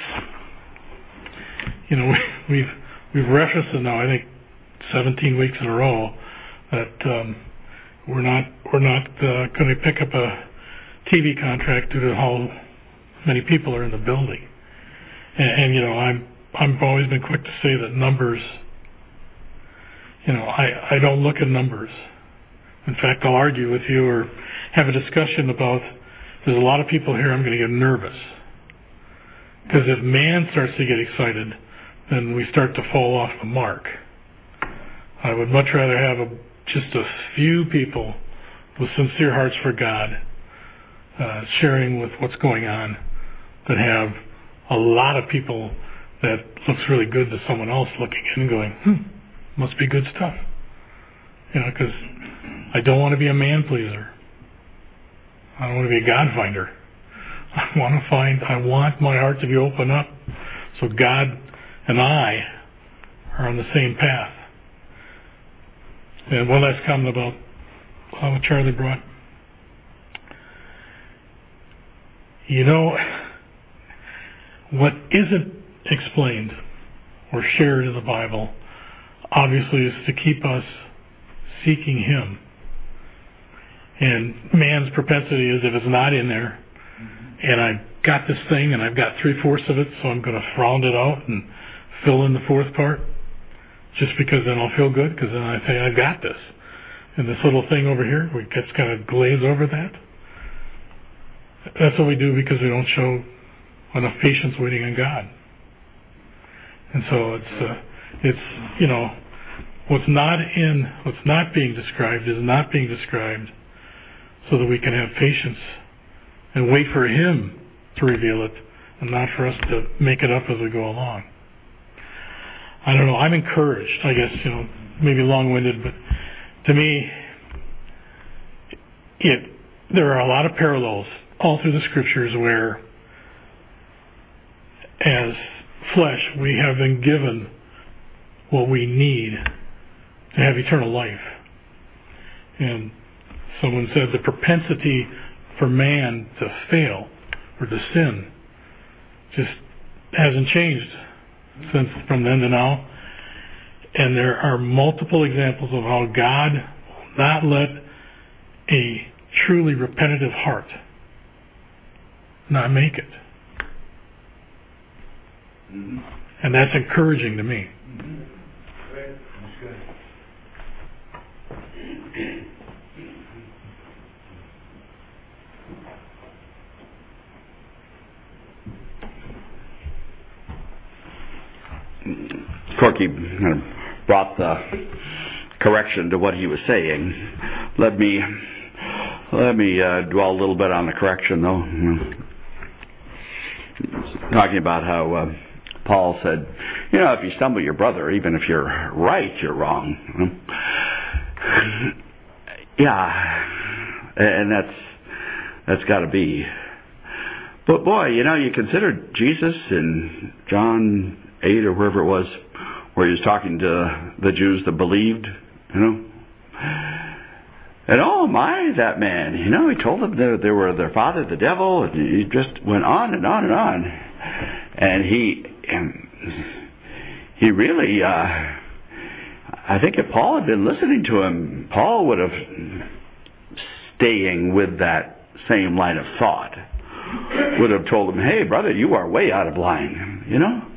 we've referenced it now, I think 17 weeks in a row, that we're not going to pick up a TV contract due to how many people are in the building. And I've always been quick to say that numbers, I don't look at numbers. In fact, I'll argue with you or have a discussion about, there's a lot of people here I'm going to get nervous. Because if man starts to get excited, then we start to fall off the mark. I would much rather have just a few people with sincere hearts for God, sharing with what's going on, that have a lot of people that looks really good to someone else looking in and going, must be good stuff. Because I don't want to be a man pleaser. I don't want to be a God finder. I want my heart to be open up so God and I are on the same path. And one last comment about what Charlie brought. What isn't explained or shared in the Bible, obviously, is to keep us seeking Him. And man's propensity is, if it's not in there, and I've got this thing and I've got 3/4 of it, so I'm going to round it out and fill in the fourth part, just because then I'll feel good, because then I say I've got this. And this little thing over here, we just kind of glaze over that. That's what we do because we don't show enough patience waiting on God. And so it's what's not being described is not being described, so that we can have patience and wait for Him to reveal it, and not for us to make it up as we go along. I don't know. I'm encouraged. I guess maybe long-winded, but to me, there are a lot of parallels all through the Scriptures where, as flesh, we have been given what we need to have eternal life. And someone said the propensity for man to fail or to sin just hasn't changed from then to now. And there are multiple examples of how God will not let a truly repetitive heart not make it. Mm-hmm. And that's encouraging to me. Mm-hmm. Right. That's good. Corky kind of brought the correction to what he was saying. Let me dwell a little bit on the correction, though. Talking about how Paul said, if you stumble your brother, even if you're right, you're wrong. Yeah, and that's got to be. But boy, you consider Jesus in John 8 or wherever it was, where he was talking to the Jews that believed, And oh my, that man, he told them they were their father, the devil, and he just went on and on and on. And he really, I think if Paul had been listening to him, Paul would have staying with that same line of thought, would have told him, hey brother, you are way out of line,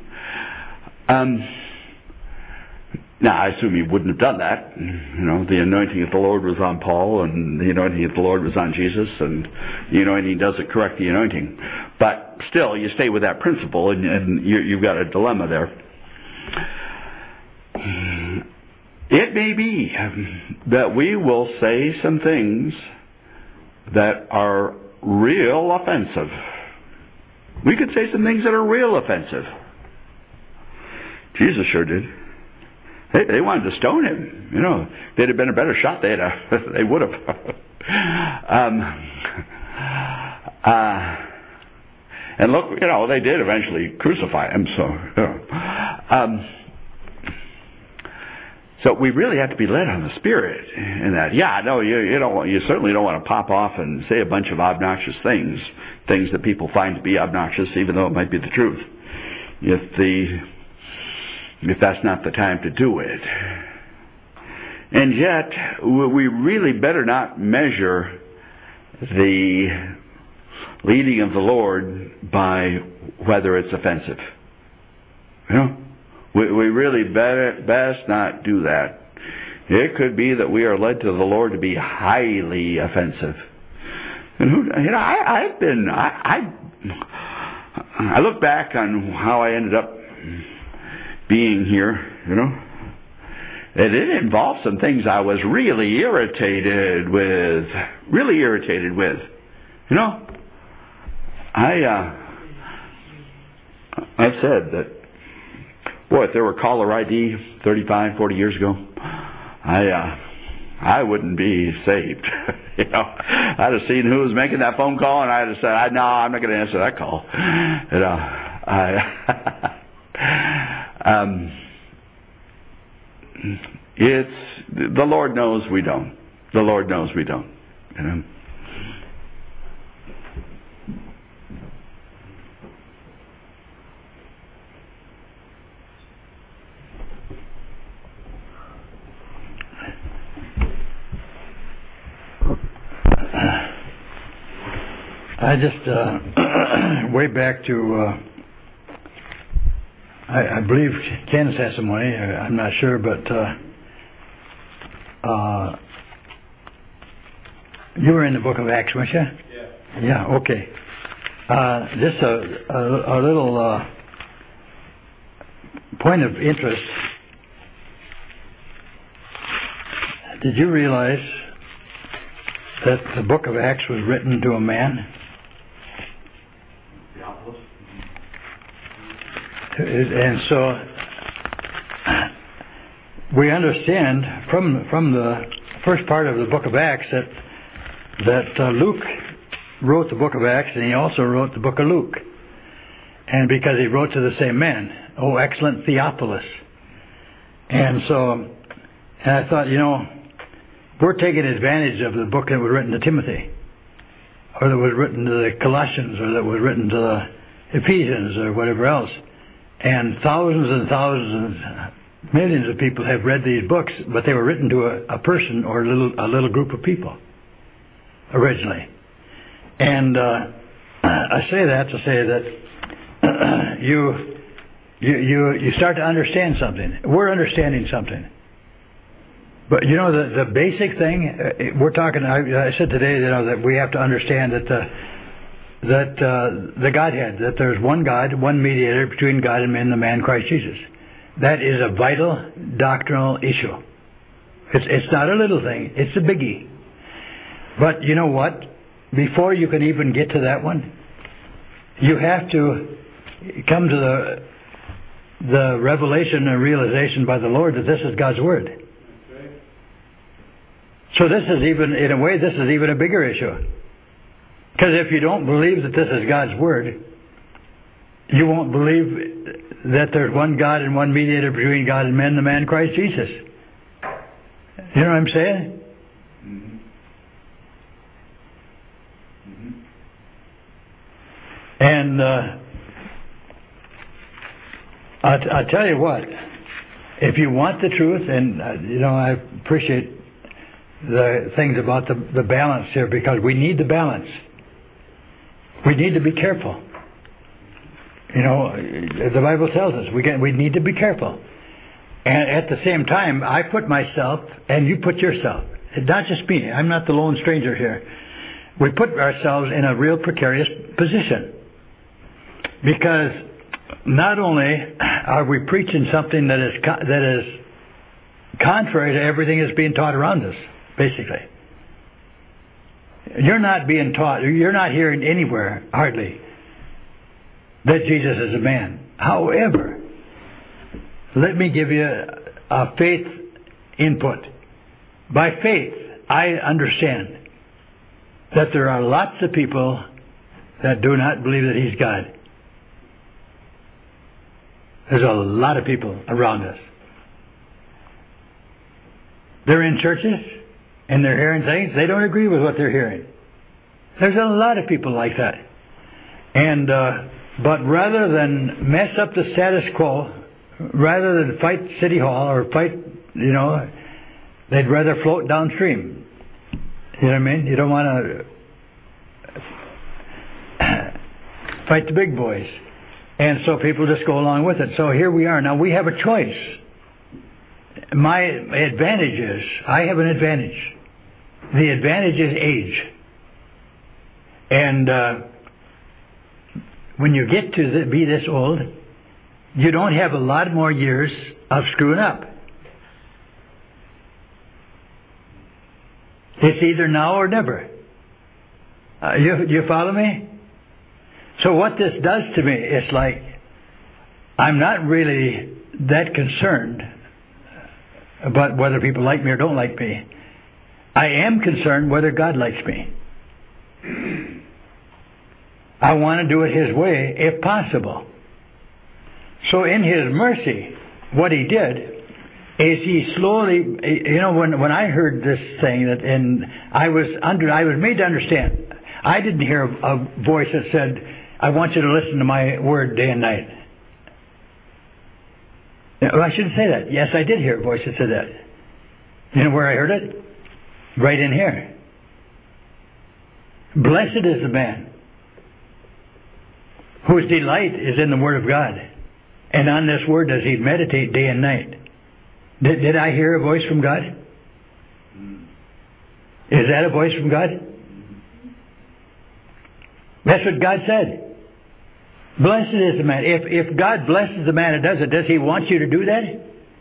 Now, I assume he wouldn't have done that. The anointing of the Lord was on Paul, and the anointing of the Lord was on Jesus, and the anointing doesn't correct the anointing. But still, you stay with that principle, and you've got a dilemma there. It may be that we will say some things that are real offensive. We could say some things that are real offensive. Jesus sure did. They wanted to stone him. If they'd have been a better shot, they would have. And look, they did eventually crucify him. So we really have to be led on the Spirit in that. Yeah, no, you certainly don't want to pop off and say a bunch of obnoxious things that people find to be obnoxious, even though it might be the truth. If that's not the time to do it. And yet, we really better not measure the leading of the Lord by whether it's offensive. We really best not do that. It could be that we are led to the Lord to be highly offensive. And I look back on how I ended up being here, it involved some things I was really irritated with. You know, I've said that, boy, if there were caller ID 35, 40 years ago, I wouldn't be saved. You know, I'd have seen who was making that phone call, and I'd have said, "No, I'm not going to answer that call." You know, it's the Lord knows we don't. The Lord knows we don't. You know. I just way back to I believe Ken's testimony. I'm not sure, but you were in the book of Acts, weren't you? Yeah. Yeah. Okay. Just a little point of interest. Did you realize that the book of Acts was written to a man? And so we understand from the first part of the book of Acts that Luke wrote the book of Acts, and he also wrote the book of Luke. And because he wrote to the same man, "Oh, excellent Theophilus." And so, and I thought, you know, we're taking advantage of the book that was written to Timothy, or that was written to the Colossians, or that was written to the Ephesians, or whatever else. And thousands and thousands and millions of people have read these books, but they were written to a person or a little group of people originally. And I say that to say that you start to understand something. We're understanding something. But you know, the basic thing we're talking. I said today, you know, that we have to understand that the Godhead, that there's one God, one mediator between God and men, the man Christ Jesus. That is a vital doctrinal issue. It's not a little thing; it's a biggie. But you know what? Before you can even get to that one, you have to come to the revelation and realization by the Lord that this is God's Word. So this is even, in a way, this is even a bigger issue. Because if you don't believe that this is God's Word, you won't believe that there's one God and one mediator between God and men, the man Christ Jesus. You know what I'm saying? Mm-hmm. Mm-hmm. And I tell you what, if you want the truth, and you know, I appreciate the things about the balance here, because we need the balance. We need to be careful. You know, the Bible tells us we need to be careful. And at the same time, I put myself and you put yourself. It's not just me. I'm not the lone stranger here. We put ourselves in a real precarious position. Because not only are we preaching something that is contrary to everything that's being taught around us, basically. You're not being taught, you're not hearing anywhere, hardly, that Jesus is a man. However, let me give you a faith input. By faith, I understand that there are lots of people that do not believe that He's God. There's a lot of people around us. They're in churches, and they're hearing things. They don't agree with what they're hearing. There's a lot of people like that. And but rather than mess up the status quo, rather than fight City Hall or fight, you know, they'd rather float downstream. You know what I mean? You don't want to fight the big boys. And so people just go along with it. So here we are. Now we have a choice. My advantage is, I have an advantage. The advantage is age. And when you get to be this old, you don't have a lot more years of screwing up. It's either now or never. You follow me? So what this does to me, it's like I'm not really that concerned about whether people like me or don't like me. I am concerned whether God likes me. I want to do it His way if possible. So in His mercy, what He did is He slowly, when I heard this thing, and I was made to understand. I didn't hear a voice that said, I want you to listen to my word day and night. Well, I shouldn't say that. Yes, I did hear a voice that said that. You know where I heard it? Right in here. Blessed is the man whose delight is in the Word of God. And on this Word does he meditate day and night. Did I hear a voice from God? Is that a voice from God? That's what God said. Blessed is the man. If God blesses the man that does it, does He want you to do that?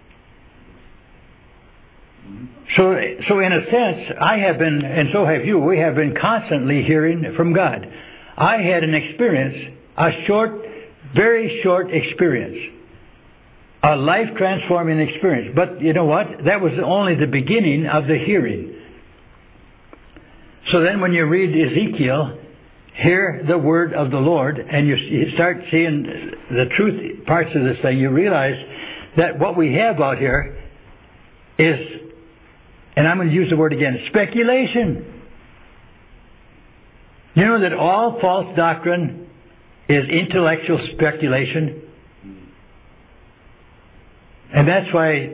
So in a sense, I have been, and so have you, we have been constantly hearing from God. I had an experience, a short, very short experience, a life-transforming experience. But you know what? That was only the beginning of the hearing. So then when you read Ezekiel, hear the word of the Lord, and you start seeing the truth parts of this thing, you realize that what we have out here is, and I'm going to use the word again, speculation. You know that all false doctrine is intellectual speculation? And that's why,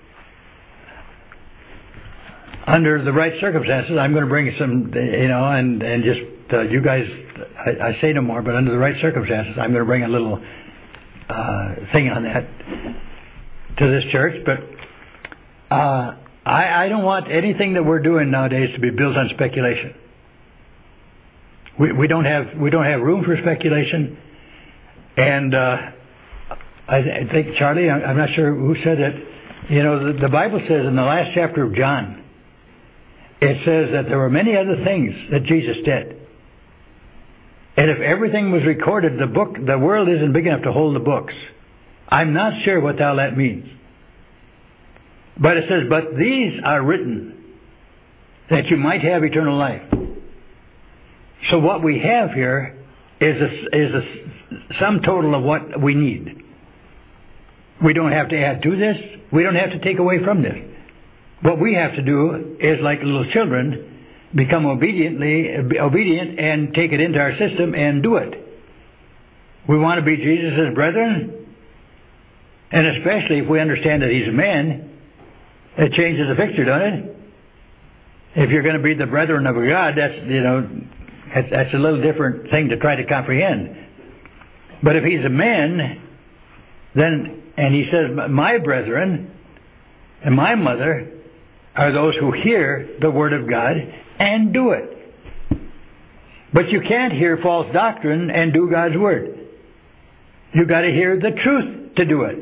under the right circumstances, I'm going to bring some, and just you guys, I say no more, but under the right circumstances, I'm going to bring a little thing on that to this church. But I don't want anything that we're doing nowadays to be built on speculation. We don't have room for speculation. And I think Charlie, I'm not sure who said it. The Bible says in the last chapter of John, it says that there were many other things that Jesus did. And if everything was recorded, the world isn't big enough to hold the books. I'm not sure what all that means. But it says, but these are written that you might have eternal life. So what we have here is a sum total of what we need. We don't have to add to this. We don't have to take away from this. What we have to do is, like little children, become obedient and take it into our system and do it. We want to be Jesus' brethren, and especially if we understand that He's a man, it changes the picture, doesn't it? If you're going to be the brethren of God, that's a little different thing to try to comprehend. But if He's a man, then, and He says, my brethren and my mother are those who hear the Word of God and do it. But you can't hear false doctrine and do God's Word. You've got to hear the truth to do it.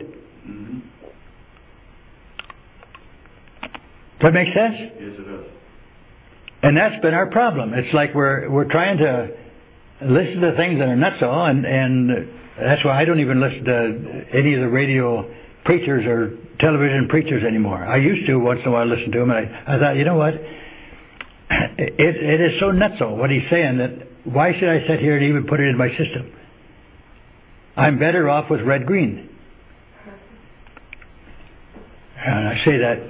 Does that make sense? Yes, it does. And that's been our problem. It's like we're trying to listen to things that are nutso, and that's why I don't even listen to any of the radio preachers or television preachers anymore. I used to once in a while listen to them, and I thought, you know what? It is so nutso what he's saying that why should I sit here and even put it in my system? I'm better off with red-green. And I say that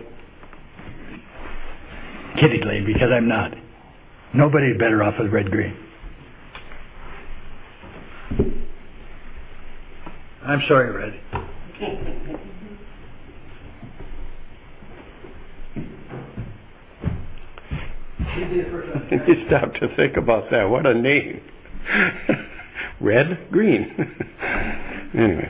kiddingly because I'm not. Nobody's better off with red-green. I'm sorry, Red. You stop to think about that. What a name. Red, green. Anyway.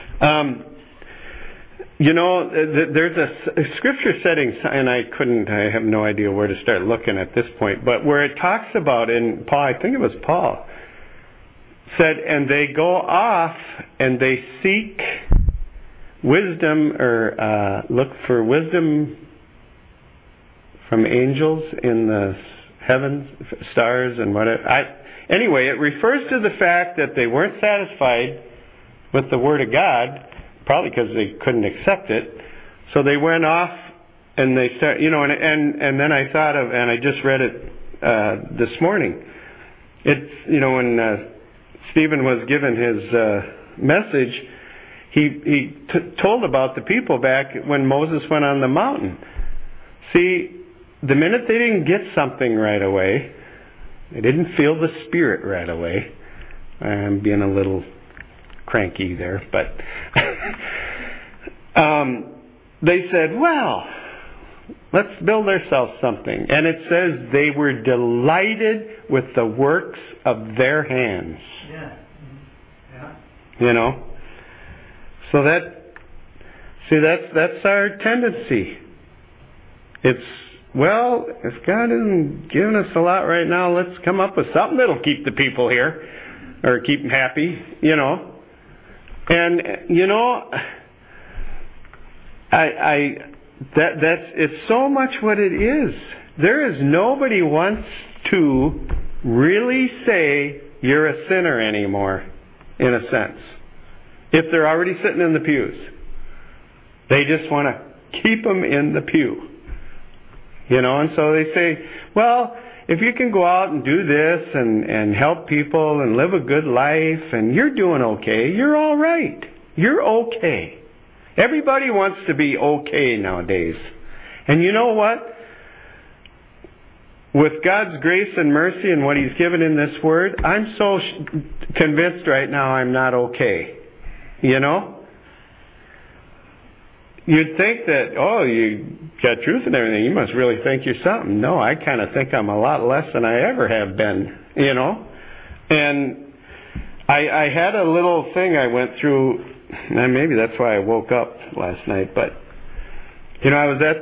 There's a scripture setting, and I have no idea where to start looking at this point, but where it talks about, in Paul, I think it was Paul, said, and they go off and they seek wisdom, or look for wisdom from angels in the heavens, stars and whatever. Anyway, it refers to the fact that they weren't satisfied with the Word of God, probably because they couldn't accept it. So they went off and they start, and then I thought of, and I just read it this morning. It's, when Stephen was given his message, he told about the people back when Moses went on the mountain. See, the minute they didn't get something right away, they didn't feel the Spirit right away. I'm being a little cranky there, but they said, well, let's build ourselves something. And it says they were delighted with the works of their hands. Yeah. So that's our tendency. It's, well, if God isn't giving us a lot right now, let's come up with something that'll keep the people here, or keep them happy, And it's so much what it is. There is nobody wants to really say you're a sinner anymore, in a sense. If they're already sitting in the pews, they just want to keep them in the pew. And so they say, well, if you can go out and do this and help people and live a good life and you're doing okay, you're all right. You're okay. Everybody wants to be okay nowadays. And you know what? With God's grace and mercy and what He's given in this Word, I'm so convinced right now I'm not okay. You'd think that, you got truth and everything, you must really think you're something. No, I kind of think I'm a lot less than I ever have been, And I had a little thing I went through, and maybe that's why I woke up last night, but, I was at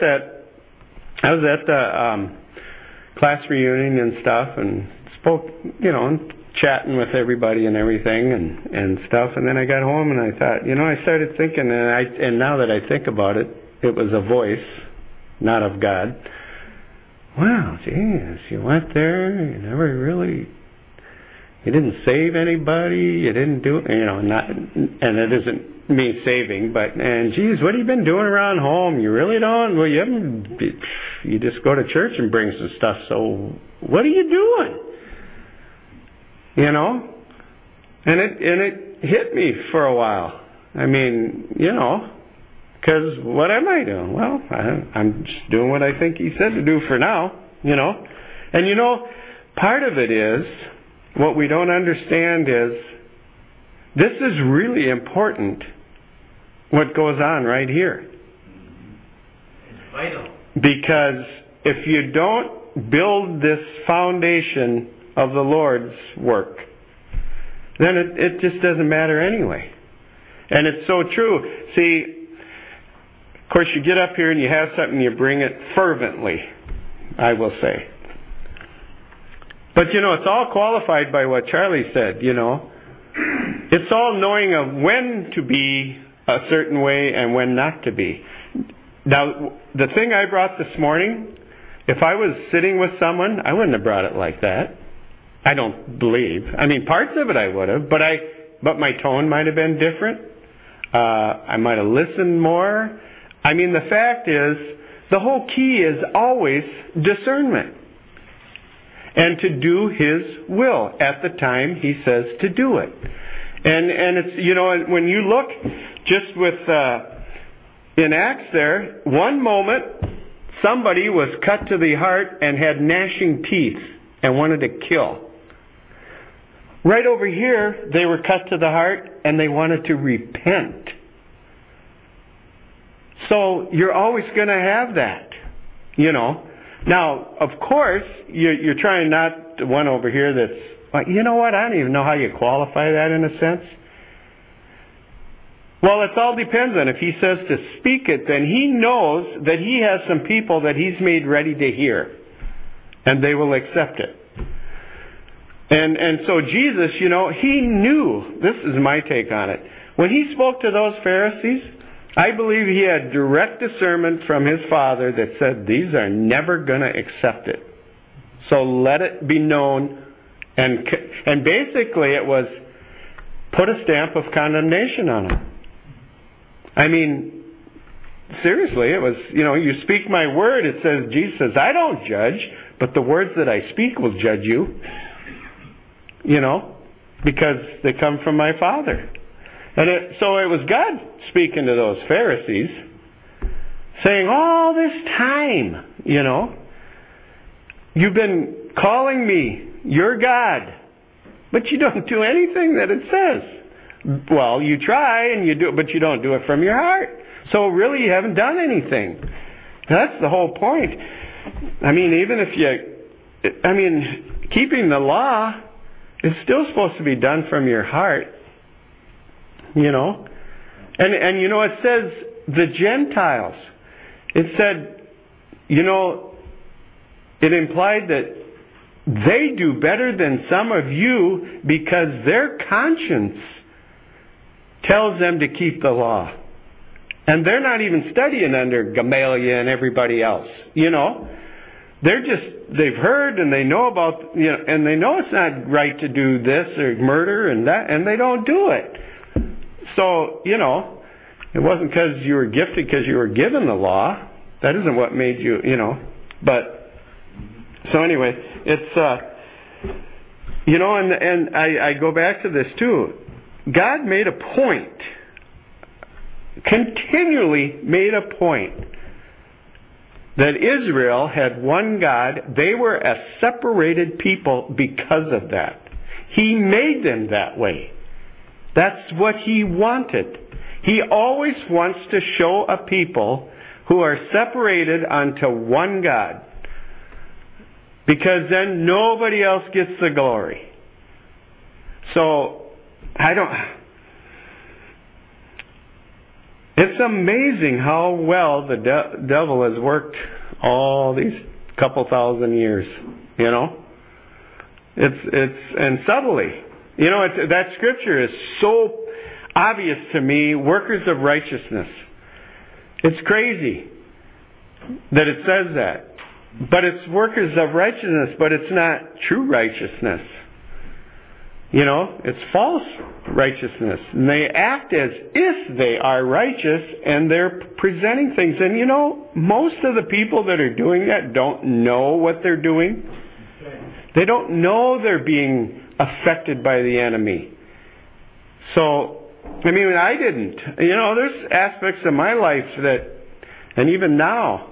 the class reunion and stuff, and spoke, and chatting with everybody and everything and stuff, and then I got home and I thought, I started thinking, and now that I think about it, it was a voice, not of God. Wow, geez, you went there, you didn't save anybody, you didn't do, and it isn't me saving, and geez, what have you been doing around home? You really don't, well, you just go to church and bring some stuff, so what are you doing? And it hit me for a while. Because what am I doing? Well, I'm just doing what I think He said to do for now, And part of it is, what we don't understand is, this is really important, what goes on right here. It's vital. Because if you don't build this foundation of the Lord's work, then it just doesn't matter anyway. And it's so true. See, of course, you get up here and you have something, you bring it fervently, I will say. But it's all qualified by what Charlie said, It's all knowing of when to be a certain way and when not to be. Now, the thing I brought this morning, if I was sitting with someone, I wouldn't have brought it like that. I don't believe. Parts of it I would have, but my tone might have been different. I might have listened more. The fact is, the whole key is always discernment. And to do His will at the time He says to do it. And it's, when you look just with, in Acts there, one moment, somebody was cut to the heart and had gnashing teeth and wanted to kill. Right over here, they were cut to the heart and they wanted to repent. So you're always going to have that, Now, of course, you're trying not to one over here that's, like, you know what, I don't even know how you qualify that in a sense. Well, it all depends on if He says to speak it, then He knows that He has some people that He's made ready to hear. And they will accept it. And so Jesus, He knew, this is my take on it. When He spoke to those Pharisees, I believe he had direct discernment from his father that said, these are never going to accept it. So let it be known. And basically it was put a stamp of condemnation on him. I mean, seriously, it was, you speak my word. It says, Jesus says, I don't judge, but the words that I speak will judge you. Because they come from my Father. And so it was God speaking to those Pharisees, saying, all this time, you've been calling me your God, but you don't do anything that it says. Well, you try and you do it, but you don't do it from your heart. So really you haven't done anything. That's the whole point. I mean, even if keeping the law is still supposed to be done from your heart. And it says the Gentiles. It said, it implied that they do better than some of you because their conscience tells them to keep the law. And they're not even studying under Gamaliel and everybody else. They've heard and they know about, and they know it's not right to do this or murder and that, and they don't do it. So, it wasn't because you were gifted because you were given the law. That isn't what made you, But, so anyway, it's, and I go back to this too. God made a point, continually made a point, that Israel had one God. They were a separated people because of that. He made them that way. That's what He wanted. He always wants to show a people who are separated unto one God. Because then nobody else gets the glory. So, it's amazing how well the devil has worked all these couple thousand years, and subtly. That scripture is so obvious to me, workers of righteousness. It's crazy that it says that. But it's workers of righteousness, but it's not true righteousness. It's false righteousness. And they act as if they are righteous and they're presenting things. And most of the people that are doing that don't know what they're doing. They don't know they're being affected by the enemy. So, I didn't. There's aspects of my life that, and even now,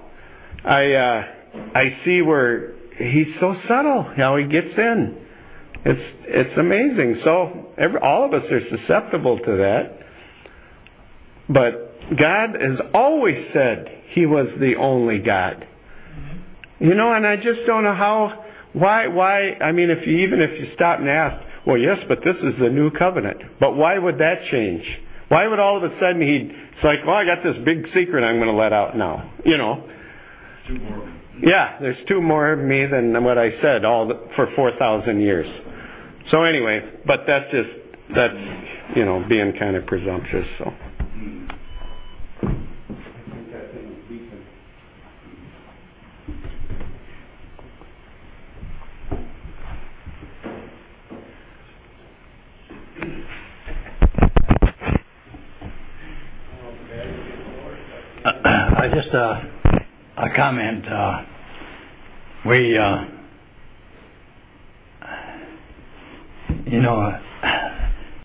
I see where he's so subtle, how he gets in. It's amazing. So all of us are susceptible to that. But God has always said He was the only God. And I just don't know why, if you stop and ask, well, yes, but this is the new covenant. But why would that change? Why would all of a sudden it's like, well, I got this big secret I'm going to let out now. Two more. Yeah, there's two more of me than what I said for 4,000 years. So anyway, but that's being kind of presumptuous. So. Just a comment.